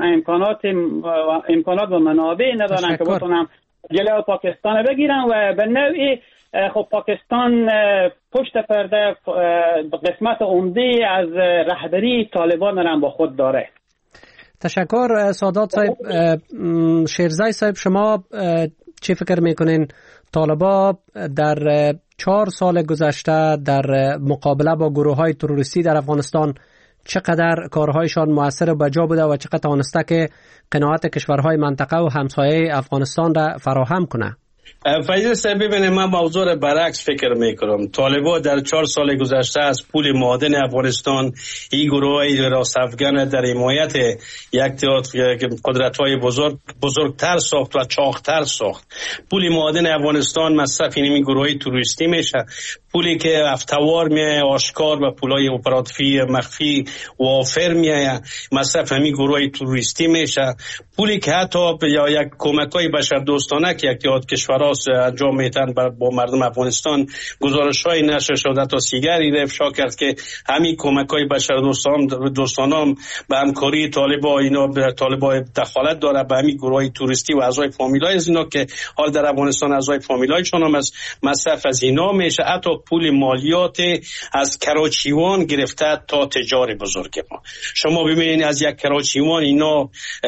امکانات و منابع ندارن که بتونن جلو پاکستان بگیرن و به نوعی خب پاکستان پشت پرده قسمت عمده از رهبری طالبان هم با خود داره. تشکر سادات صاحب. شیرزای صاحب شما چی فکر میکنین طالبان در 4 سال گذشته در مقابله با گروه‌های تروریستی در افغانستان چقدر کارهایشان مؤثر و بجا بوده و چقدر توانسته که قناعت کشورهای منطقه و همسایه افغانستان را فراهم کنه؟ فیض صاحب ببینید، من موضوع برعکس فکر میکنم. طالبان در 4 سال گذشته از پول معادن افغانستان این گروه‌های راست‌افغان در حمایت یک قدرت‌های بزرگتر ساخت و چاقتر ساخت. پول معادن افغانستان مصرف این گروه‌های تروریستی میشه. پولی که افتوار میایه آشکار و پولای اپراتیفی مخفی وافر میایه مصرف همین گروه توریستی میشه. پولی که حتی یا یک کمکای بشردوستانه که یک یاد کشورها انجام میتن با مردم افغانستان، گزارش‌های نشر شده تا سیگاری افشا کرد که همین کمکای بشردوستانه به همکاری طالبا اینا به طالبا دخالت داره به همین گروه توریستی و اعضای فامیلای از اینا که حال در افغانستان اعضای فامیلایشون هم از مصرف از اینا میشه. حتی پول مالیات از کراچیوان گرفته تا تجار بزرگ ما. شما ببینید از یک کراچیوان اینا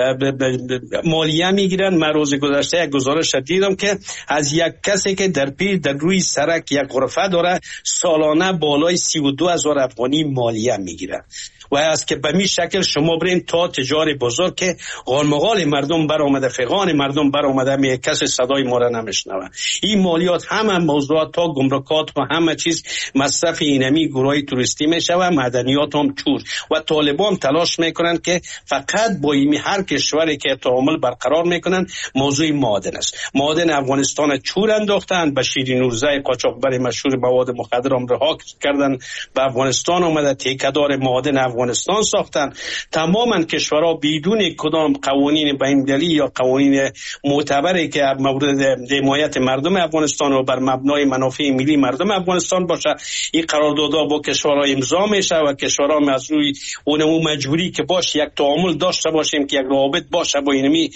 مالیه میگیرن. من روز گذشته یک گزارش دیدم که از یک کسی که در روی سرک یک غرفه داره سالانه بالای 32,000 افغانی مالیه میگیره. و از که به می شکل شما برین تا تجار بزرگ که غالمغال مردم بر آمده، فقان مردم بر آمده، می کسی صدای ما را نمیشنوه. این مالیات همه موضوعات تا گمرکات و همه چیز مصرف اینمی گروه توریستی میشه و مدنیات هم چور. و طالبان تلاش میکنن که فقط با ایمی هر کشوری که تعامل برقرار میکنن موضوع معادن است. معادن افغانستان چور انداختن، بشیر نورزی قاچاقبر مشهور مواد مخدر هم رها کردن، به افغانستان اومده تیکدار معادن افغانستان ساختن. تماما کشورها بدون کدام قوانین بین‌المللی یا قوانین معتبری که مورد حمایت مردم افغانستان و بر مبنای منافع ملی مردم افغانستان باشه، این قراردادها با کشورها امضا میشه و کشورها از روی اونمو مجبوری که باشه یک تعامل داشته باشیم که یک روابط باشه با اینمی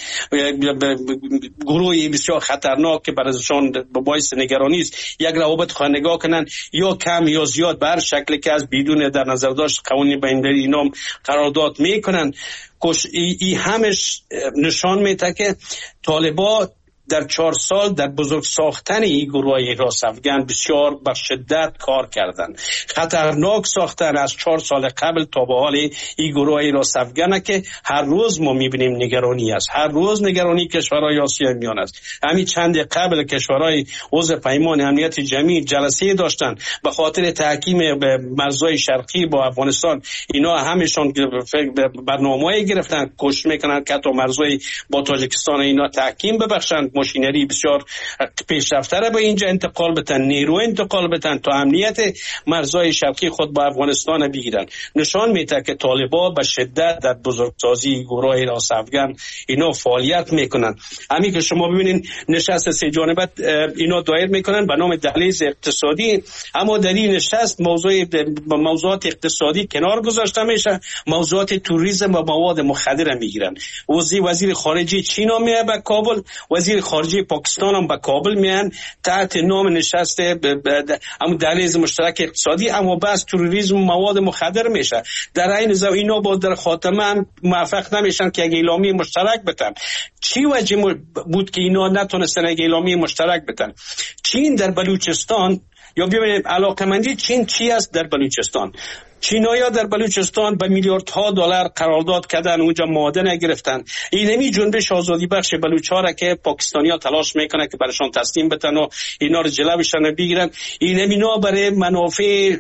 گروهی بسیار خطرناک که برایشان باعث نگرانی است، یک روابط خواهد نگاه کنن یا کم یا زیاد به هر شکلی که از بدون در نظر داشت قوانین بین‌المللی اینا قرارداد میکنن. ای همش نشان میده که طالبان در 4 سال در بزرگ ساختن این گروه راست افغان بسیار با شدت کار کردن، خطرناک ساختن. از 4 سال قبل تا به حال این گروه راست افغان که هر روز ما میبینیم نگرانی است، هر روز نگرانی کشورهای آسیای میان است. همین چند قبل کشورهای عضو پیمان امنیت جمعی جلسه داشتن به خاطر تحکیم به مرزهای شرقی با افغانستان. اینا همشون برنامه‌ای گرفتن کوشش میکنن که تا مرزهای با تاجیکستان اینا تحکیم ببخشن، ماشینری بسیار پیشرفته را به اینجا انتقال بدن، نیرو انتقال بدن تا امنیت مرزهای شرقی خود با افغانستان بگیرن. نشان میده که طالبان به شدت در بزرگسازی گروه راست افغان اینا فعالیت میکنن. همین که شما ببینید نشست 3 جانبه اینا دایر میکنن به نام دهلیز اقتصادی، اما در این نشست موضوعات اقتصادی کنار گذاشته میشه، موضوعات توریسم و مواد مخدر میگیرن. وزیر خارجه چین هم میاد به کابل، وزیر خارجه پاکستان هم به کابل میان تحت نام نشست هم دهلیز مشترک اقتصادی، اما بس تروریسم مواد مخدر میشه. در این زمینه اینا با در خاتمه هم موفق نمیشن که یک اعلامیه مشترک بتن. چی وجه بود که اینا نتونستن یک اعلامیه مشترک بتن؟ چین در بلوچستان، یا ببینید علاقمندی چین چی است در بلوچستان؟ چینایا در بلوچستان به میلیاردها دلار قرارداد کردن، اونجا معادن گرفتن. اینمی جنبش آزادی بخش بلوچ‌ها را که پاکستانی‌ها تلاش میکنه که برشان تسلیم بتن و اینا رو جلوشون بگیرن، اینمینا برای منافع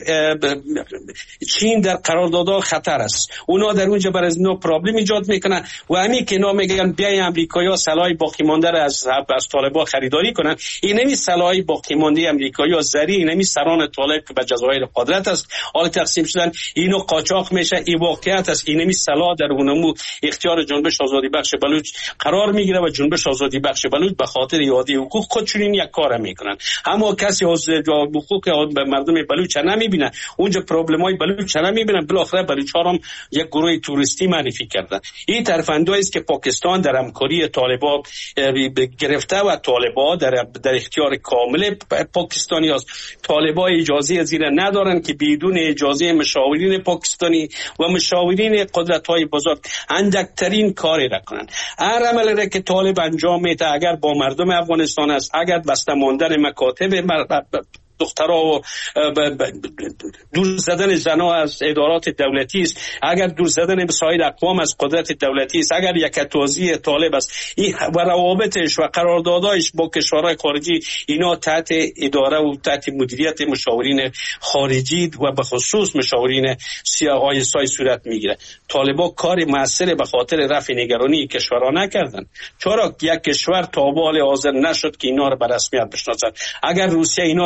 چین در قراردادها خطر است. اونا در اونجا برای اینا پرابلم ایجاد میکنن و همین که اینا میگن بیاین امریکایی‌ها سلاح باقی مانده را از طالبان خریداری کنن. اینمی سلاح باقی مانده امریکایی‌ها زری، اینمی سران طالب که به جزایر قدرت است حال تقسیم شدن، اینو قاچاق میشه. این واقعیت است. اینمی سلاح در اونمو اختیار جنبش آزادی بخش بلوچ قرار میگیره و جنبش آزادی بخش بلوچ به خاطر یادی حقوق خودشون این یک کار میکنن. اما کسی از حقوق مردم بلوچ نمیبینه، اونجا پروبلمای بلوچ نمیبینن. بالاخره بلوچ‌ها هم یک گروه توریستی معرفی کردن. این ترفندایی است که پاکستان در همکاری طالبان گرفته و طالبان در اختیار کامل پاکستانی است. طالبان اجازه زیر ندارن که بدون اجازه مشاورین پاکستانی و مشاورین قدرت‌های بزرگ اندکترین کاری را کنند. هر عملی را که طالب انجام میده اگر با مردم افغانستان است، اگر بسته ماندن مکاتب دخترها و دور زدن زنها از ادارات دولتی است، اگر دور زدن سایر اقوام از قدرت دولتی است، اگر یک توزیع طالب است، این و روابطش و قراردادایش با کشورهای خارجی اینا تحت اداره و تحت مدیریت مشاورین خارجی و به خصوص مشاورین سیاسی صورت میگیره. طالبان کار موثر به خاطر رفع نگرانی کشورها نکردن. چرا یک کشور تا به حال حاضر نشد که اینا رو به رسمیت بشناسد؟ اگر روسیه اینا رو به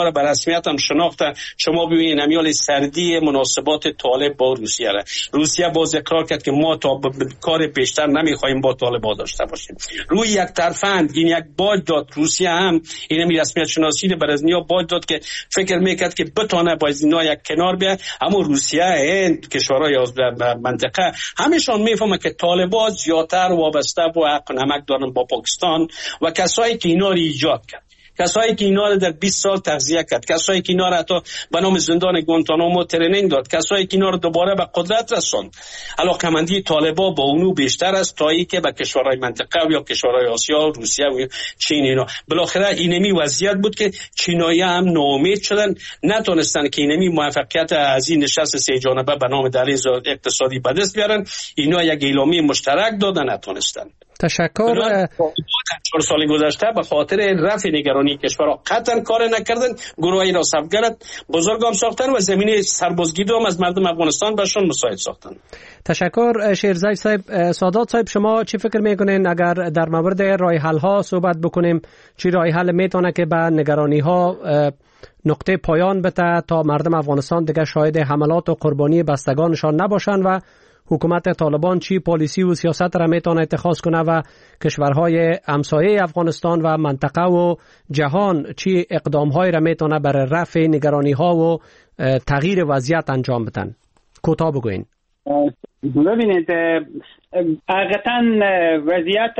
رسمیت هم شناخته. شما ببینید امیال سردی مناسبات طالب با روسیه را، روسیه باز اقرار کرد که ما تا کار بیشتر نمیخوایم با طالبان داشته باشیم. روی یک طرفند این یک باج داد. روسیه هم این رسمیت شناسی بر از نیا باج داد که فکر میکرد که بتونه با اینا یک کنار بیاد. اما روسیه هند کشورهای منطقه همشون میفهمه که طالبان زیادتر وابسته و حق نمک دارن با پاکستان و کسایی که اینا رو ایجاد کرد، کسایی که اینا رو در 20 سال تغذیه کرد، کسایی که اینا رو حتی به نام زندان گوانتانامو ترینینگ داد، کسایی که اینا رو دوباره به قدرت رسوند. علاقمندی طالبان با اونو بیشتر است تا اینکه به کشورهای منطقه یا کشورهای آسیا، روسیه و چین اینا. بالاخره اینمی وضعیت بود که چینایی‌ها هم ناامید شدن، نتونستن که اینمی موفقیت از این نشست سه جانبه به نام دریز اقتصادی به دست بیارن. اینا یک اعلامیه مشترک دادن، نتونستن. تشکر. 4 سال گذشته به خاطر رفع نگرانی کشورها قطعا کار نکردن، گروهی را سفگرد بزرگم ساختن و زمینه سربازگیری هم از مردم افغانستان بهشون مساعد ساختن. تشکر شیرزای صاحب. سادات صاحب، شما چی فکر میکنین اگر در مورد راه حل ها صحبت بکنیم، چی راه حل میتونه که به نگرانی ها نقطه پایان بده تا مردم افغانستان دیگه شاهد حملات و قربانی بستگانشان نباشن و حکومت طالبان چی پالیسی و سیاست را میتونه اتخاذ کنه و کشورهای همسایه افغانستان و منطقه و جهان چی اقدامهای را میتونه برای رفع نگرانی ها و تغییر وضعیت انجام بدن؟ کوتاه بگوین. ببینید، حقیقتا وضعیت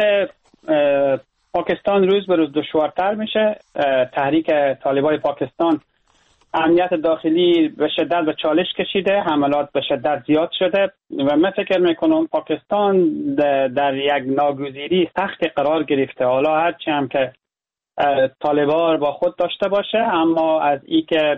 پاکستان روز به روز دشوارتر میشه. تحریک طالبان پاکستان امنیت داخلی به شدت به چالش کشیده، حملات به شدت زیاد شده و من فکر میکنم پاکستان در یک ناگزیری سخت قرار گرفته. حالا هرچی هم که طالبان با خود داشته باشه، اما از این که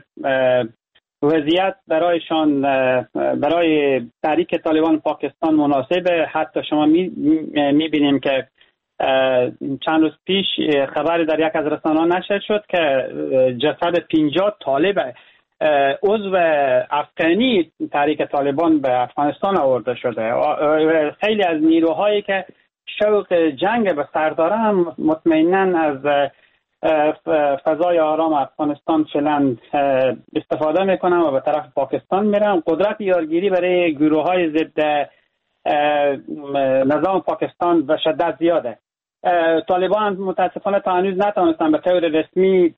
وضعیت برایشان، برای تحریک طالبان پاکستان مناسبه. حتی شما میبینیم که چند روز پیش خبری در یک از رسانه‌ها نشر شد که جسد 50 طالب عضو افغانی تحریک طالبان به افغانستان آورده شده. خیلی از نیروهایی که شوق جنگ به سر داره هم مطمئناً از فضای آرام افغانستان فعلا استفاده میکنن و به طرف پاکستان میرن. قدرت یارگیری برای گروه‌های ضد نظام پاکستان به شدت زیاده. طالبان متاسفانه تا هنوز نتونستن به طور رسمی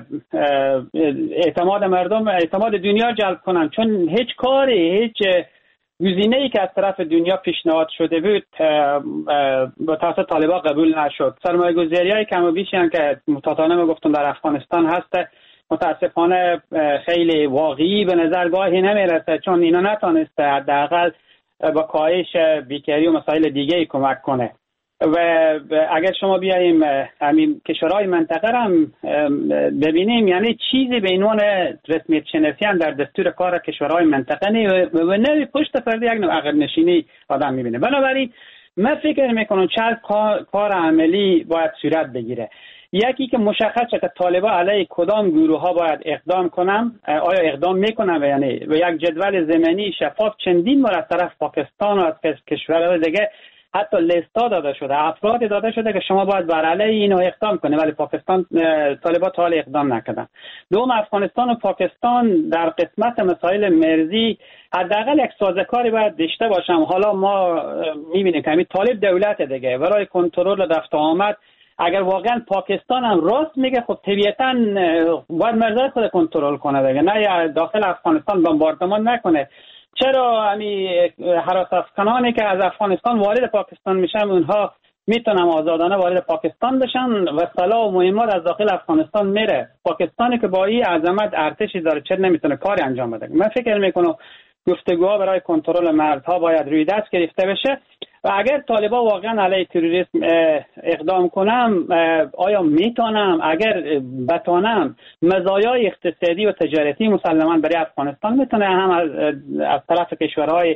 اعتماد مردم، اعتماد دنیا جلب کنن، چون هیچ کاری، هیچ گزینه‌ای که از طرف دنیا پیشنهاد شده بود به توسط طالبان قبول نشد. سرمایه‌گذاری‌های کم و بیشی هم که متأسفانه گفتم در افغانستان هست، متاسفانه خیلی واقعی به نظرگاهی نمیرسه، چون اینا نتونسته حداقل با کاهش بیکاری و مسائل دیگه کمک کنه. و اگر شما بیاییم همین کشورهای منطقه هم ببینیم، یعنی چیزی به عنوان رسمیت شناسی هم در دستور کار کشورهای منطقه نیست و نه پشت پرده یک نوع عقب نشینی آدم میبینه. بنابراین من فکر میکنم چند کار عملی باید صورت بگیره. یکی که مشخص شد که طالبان علیه کدام گروه ها باید اقدام کنم، آیا اقدام میکنم یعنی و یک جدول زمانی شفاف چندین بار از طرف پاکستان و از کشورهای دیگه حتی لیستا داده شده، افراد داده شده که شما باید بر علیه اینو اقدام کنه، ولی پاکستان طالبان تا حال اقدام نکردن. دوم، افغانستان و پاکستان در قسمت مسائل مرزی حداقل یک سازوکاری باید داشته باشم. حالا ما میبینیم که همین طالب دولت دیگه برای کنترل رفت آمد، اگر واقعا پاکستان هم راست میگه خب طبیعتاً باید مرزهای خود کنترل کنه دیگه، نه داخل افغانستان بمباردمان نکنه. چرا همین حراس افغانانی که از افغانستان وارد پاکستان میشن اونها میتونن آزادانه وارد پاکستان بشن و سلاح و مهمات از داخل افغانستان میره؟ پاکستانی که با این عظمت ارتشی داره چرا نمیتونه کاری انجام بده؟ من فکر میکنم گفتگوها برای کنترل مرزها باید روی دست گرفته بشه و اگر طالبان واقعا علیه تروریسم اقدام کنم، آیا میتونم، اگر بتونم، مزایای اقتصادی و تجارتی مسلماً برای افغانستان میتونه هم از طرف کشورهای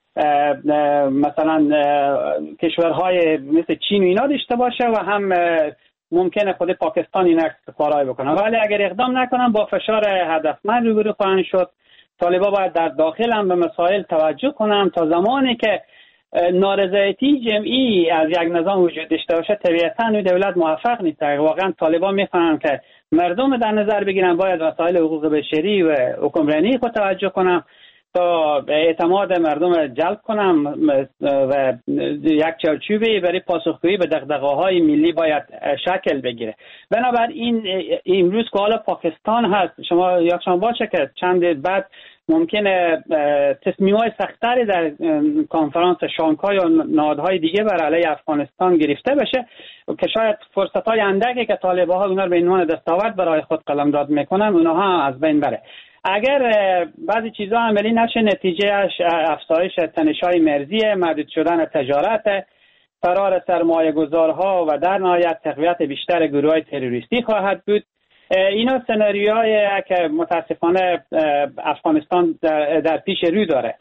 مثلا کشورهای مثل چین و اینا داشته باشه و هم ممکنه خود پاکستان این کارهای بکنه. ولی اگر اقدام نکنم با فشار هدفمند روبرو خواهند شد. طالبان باید در داخل هم به مسائل توجه کنم تا زمانی که نارضایتی جمعی از یک نظام وجود داشته باشه طبیعتاً دولت موفق نیست. واقعا طالبان میفهمن که مردم در نظر بگیرم، باید مسائل حقوق بشری و حکمرانی خود توجه کنم تا اعتماد مردم جلب کنم و یک چارچوبی برای پاسخگویی به دغدغه‌های ملی باید شکل بگیره. بنابراین امروز که حالا پاکستان هست، شما یادتان باشه که چند بعد ممکنه تصمیم‌های سخت‌تری در کنفرانس شانگهای و نهادهای دیگه بر علیه افغانستان گرفته بشه که شاید فرصت‌های اندکی که طالبان‌ها اونا رو به عنوان دستاورد برای خود قلمداد میکنن اونها از بین بره. اگر بعضی چیزا عملی نشه، نتیجهش افزایش تنش‌های مرزی، محدود شدن تجارت، فرار سرمایه‌گذارها و در نهایت تقویت بیشتر گروه‌های تروریستی خواهد بود. اینا سناریوهایی که متاسفانه افغانستان در پیش رو داره.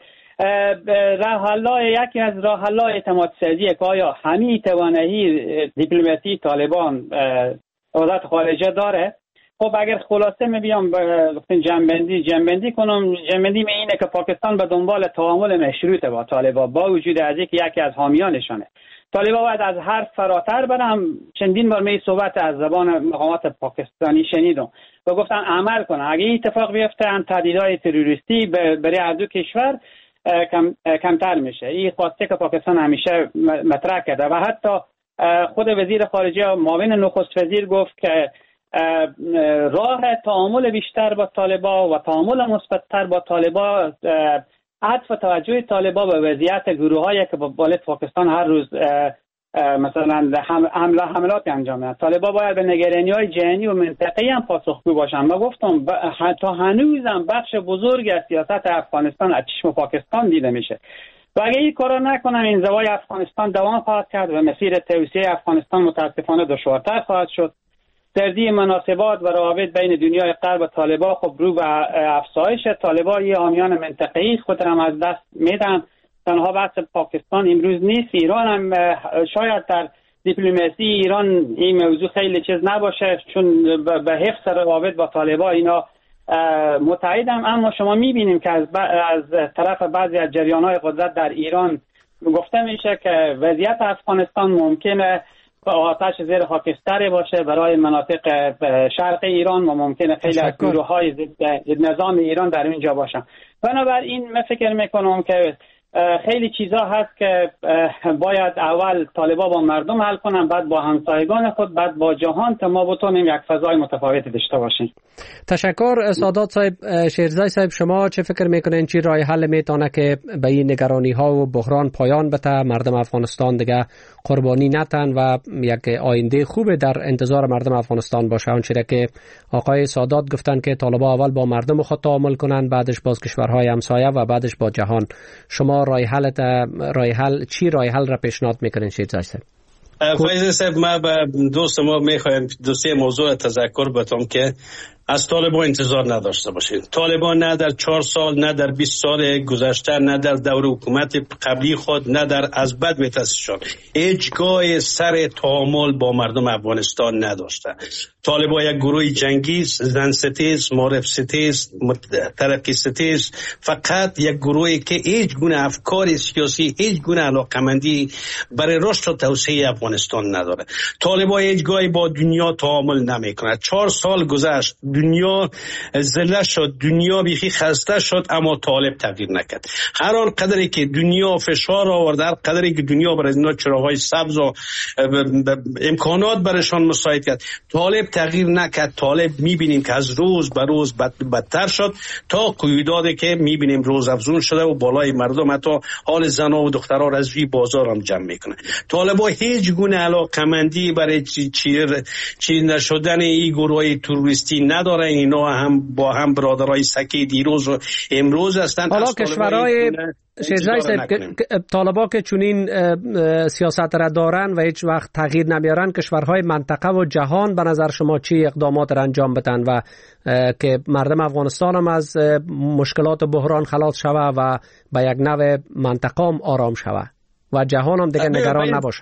یکی از راه حل‌های اعتماد سازی که آیا همین توانایی دیپلماسی طالبان وزارت خارجه داره. خب اگر خلاصه می‌بینم جنبندی کنم، جنبندی اینه که پاکستان به دنبال تعامل مشروط با طالبان با وجود از یکی از حامیانشانه. طالبان باید از حرف فراتر برم. چندین بار می صحبت از زبان مقامات پاکستانی شنیدم و گفتن عمل کنن. اگه این اتفاق بیفته تهدیدهای تروریستی برای هر دو کشور کمتر میشه. این خواسته که پاکستان همیشه مطرح کرده و حتی خود وزیر خارجه معاون نخست وزیر گفت که راه تعامل بیشتر با طالبان و تعامل مثبت‌تر با طالبان عطف توجه طالبان به وضعیت گروه‌هایی که با بالای پاکستان هر روز مثلا حملات انجام میدن. طالبان باید به نگرانی‌های جهانی و منطقه‌ای هم پاسخگو باشن. ما گفتم تا هنوزم بخش بزرگی از سیاست افغانستان از چشم پاکستان دیده میشه و اگه این کارا نکنن این زوای افغانستان دوام خواهد کرد و مسیر توسعه افغانستان متاسفانه دشوارتر خواهد شد. سردی مناسبات و روابط بین دنیای غرب و طالبان خب رو به افزایش. طالبان یه حامیان منطقه‌ای خود را از دست میدن. تنها بحث پاکستان امروز نیست، ایران هم شاید در دیپلماسی ایران این موضوع خیلی چیز نباشه چون به حفظ روابط با طالبان اینا متحدم. اما شما میبینیم که از طرف بعضی از جریان‌های قدرت در ایران گفته میشه که وضعیت افغانستان ممکنه آتش زیر خاکستری باشه برای مناطق شرق ایران و ممکنه خیلی از گروه‌های ضد نظام ایران در اینجا باشن. بنابراین من فکر میکنم که خیلی چیزا هست که باید اول طالبان با مردم حل کنن، بعد با همسایگان خود، بعد با جهان تا ما بتونیم یک فضای متفاوتی داشته باشیم. تشکر. سادات صاحب، شیرزای صاحب، شما چه فکر میکنین چی راه حل میتونه که به این نگرانی ها و بحران پایان بده، مردم افغانستان دیگه قربانی نتن و یک آینده خوب در انتظار مردم افغانستان باشه؟ آنچه که آقای سادات گفتن که طالبان اول با مردم خود تعامل کنن، بعدش باز کشورهای همسایه و بعدش با جهان. شما راه حل را پیشنهاد میکنین شیرزای صاحب؟ فایز صاحب، ما به دوست ما میخوایم دو سه موضوع تذکر بدم که از طالبان انتظار نداشته باشید. طالبان نه در 4 سال، نه در 20 سال گذشته، نه در دور حکومت قبلی خود، نه در از بد به تاسیسشان هیچگاه سر تعامل با مردم افغانستان نداشته. طالبان یک گروه جنگی، زن ستیز، معرف ستیز، ترقی ستیز، فقط یک گروهی که هیچ گونه افکار سیاسی، هیچ گونه علاقمندی برای رشد و توسعه افغانستان نداره. طالبان هیچگاه با دنیا تعامل نمیکنه. 4 سال گذشت، دنیا ذله شد، دنیا بیخی خسته شد، اما طالب تغییر نکرد. هر آن قدری که دنیا فشار آورد، هر قدری که دنیا برای اینا چراغ‌های سبز و امکانات برایشان مساعد کرد، طالب تغییر نکرد. طالب میبینیم که از روز به روز بدتر شد تا قیوداتی که میبینیم روز افزون شده و بالای مردم حتی حال زنها و دخترها را از وی بازار هم جمع میکنه. طالبان هیچ گونه علاقمندی برای چی نشدن این گروه تروریستی نداره. اینا هم با هم برادرای سکی دیروز و امروز هستند. حالا کشورهای شیرزای صاحب، طالبان که چنین سیاست را دارن و هیچ وقت تغییر نمیارن، کشورهای منطقه و جهان به نظر شما چی اقدامات را انجام بدن و که مردم افغانستان هم از مشکلات بحران خلاص شوه و به یک نوع منطقه هم آرام شوه و جهان هم دیگه نگران نباشه؟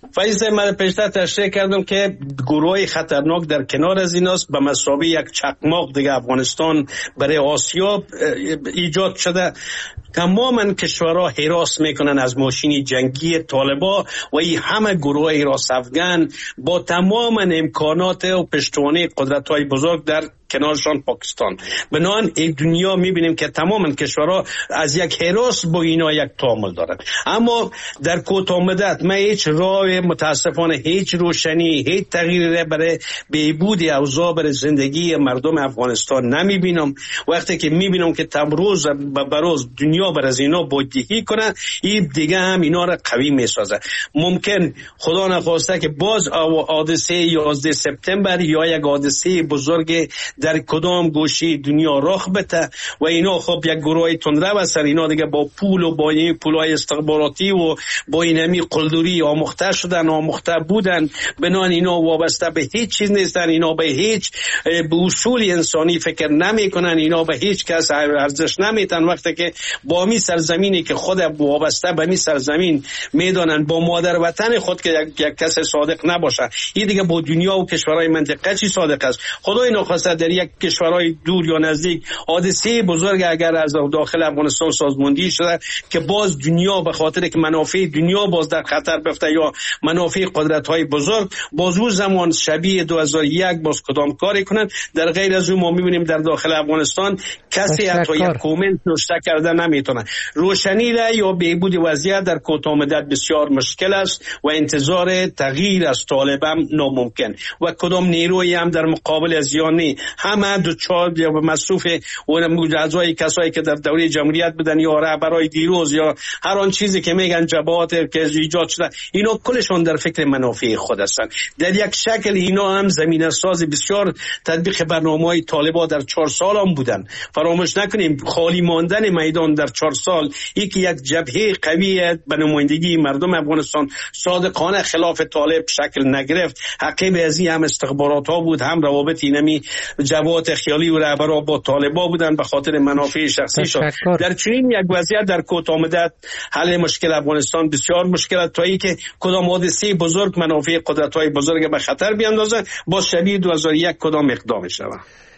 فایز من پیشتر تشریح کردم که گروه خطرناک در کنار از ایناست، به مثابه یک چقماق دیگه افغانستان برای آسیا ایجاد شده. تماما کشورها حراس میکنن از ماشین جنگی طالبا و این همه گروه حراس افغان با تمام امکانات و پشتوانه قدرت‌های بزرگ در کنارشان پاکستان. بنابراین این دنیا میبینیم که تماما کشورها از یک حراس با اینا یک تعامل دارند. اما در کوتاه مدت من هیچ راه متاسفانه هیچ روشنی هیچ تغییری برای بهبود اوضاع برای زندگی مردم افغانستان نمیبینم. وقتی که میبینم که روز به روز دنیا بر از اینا بودجهی کنه، این دیگه هم اینا را قوی میسازه. ممکن خدا نخواسته که باز حادثه 11 سپتامبر یا یک حادثه بزرگ در کدام گوشه دنیا رخ بده و اینا خب یک گروه تندرو است، اینا دیگه با پول و با این پولای استخباراتی و با اینمی قلدری آموخته شدن، آموخته بودن، بنان اینا وابسته به هیچ چیز نیستن، اینا به هیچ به اصول انسانی فکر نمی کنن، اینا به هیچ کس ارزش نمیتن. وقتی که با می سرزمینی که خود وابسته به می سرزمین میدانن با مادر وطن خود که یک کس صادق نباشه، این دیگه با دنیا و کشورهای منطقه چی صادق است؟ خدای نخواسته در یک کشورهای دور یا نزدیک حادثه بزرگ اگر از داخل افغانستان سازماندهی شده که باز دنیا به خاطر که منافع دنیا باز در خطر بفته یا منافع قدرت‌های بزرگ باز اون زمان شبیه 2001 باز کدام کاری کنن. در غیر از اون ما می‌بینیم در داخل افغانستان کسی حتی یک کامنت نوشته کرده نمیتونه. روشنی را یا بهبود وضعیت در کوتاه مدت بسیار مشکل است و انتظار تغییر از طالب هم ناممکن و کدام نیرویی هم در مقابل از یانی همه دوچار یا به مصروف اون اعضای کسایی که در دوره جمهوریت بودن یا رهبرای دیروز یا هر آن چیزی که میگن جبهات که ایجاد شده، اینا کلشون در فکر منافع خود هستند. در یک شکل اینا هم زمینه ساز بسیار تطبیق برنامه‌های طالبان در 4 سال هم بودن. فراموش نکنیم خالی ماندن میدان در 4 سال یک جبهه قوی به نمایندگی مردم افغانستان صادقانه خلاف طالب شکل نگرفت. عقب از این هم استخبارات ها بود، هم روابط اینمی جبهات خیالی و رهبرها با طالبان بودن به خاطر منافع شخصی شد. در چنین یک وضعیت در کوتاه مدت حل مشکل افغانستان بسیار مشکل تا ای که کدام حادثه بزرگ منافع قدرت‌های بزرگ به خطر بیاندازه با شبیه 2001 کدام اقدام شود.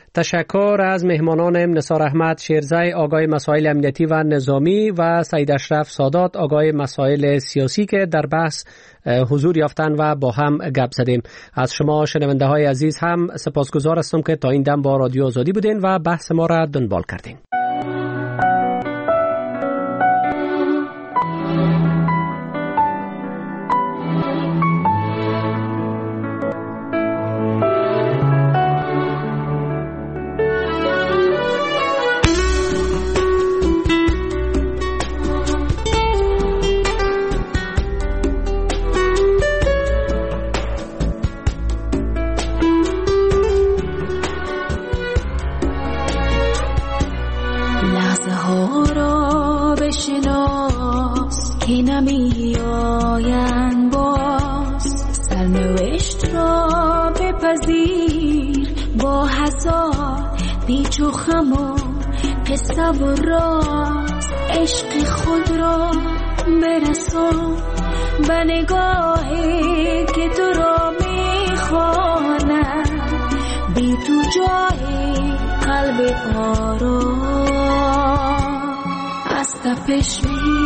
تشکر از مهمانان نثار احمد شیرزی آگاه مسائل امنیتی و نظامی و سید اشرف سادات آگاه مسائل سیاسی که در بحث حضور یافتن و با هم گپ زدیم. از شما شنونده های عزیز هم سپاسگزار هستم که تا این دم با رادیو آزادی بودین و بحث ما را دنبال کردین. پیچ و خم و قصه و راز عشق خود را برسان به نگاهی که تو را میخواند، بی تو جای قلب آرام از تپش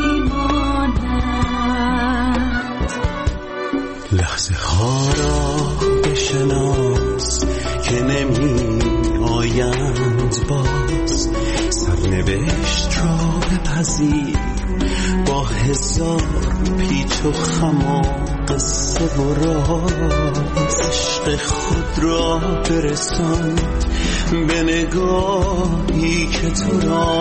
میماند. لحظه ها را بشناس که نمی آیند باز، سرنوشت را بپذیر با هزار پیچ و خم و قصه و راز، عشق خود را برسان به نگاهی که تو را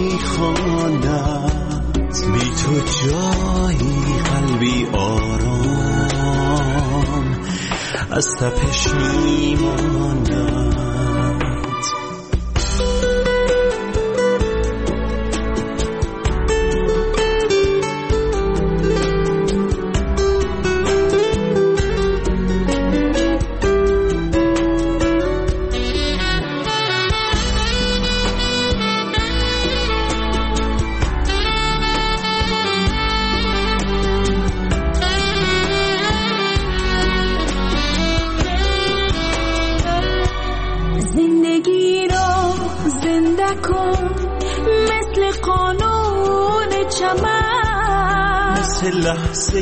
میخواند، بی تو جایی قلبی آرام از تپش میماند. لحظه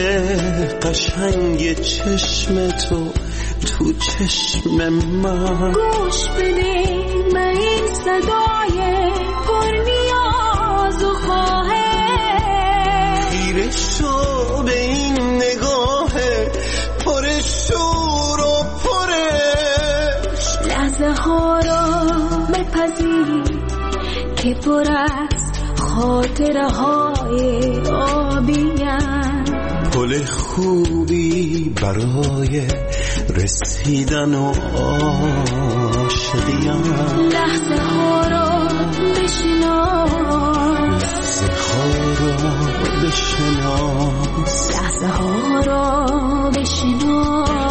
قشنگ چشم تو چشم من. گوش بده به این صدای پرنیاز و خواهش، خیره شو به این نگاه پر شور و پرش. لحظه ها را بپذیر که پر از خاطره های آبی‌اند، پل خوبی برای رسیدن و عاشقی‌ام. لحظه ها را بشناس، لحظه ها را بشناس، لحظه ها را بشناس.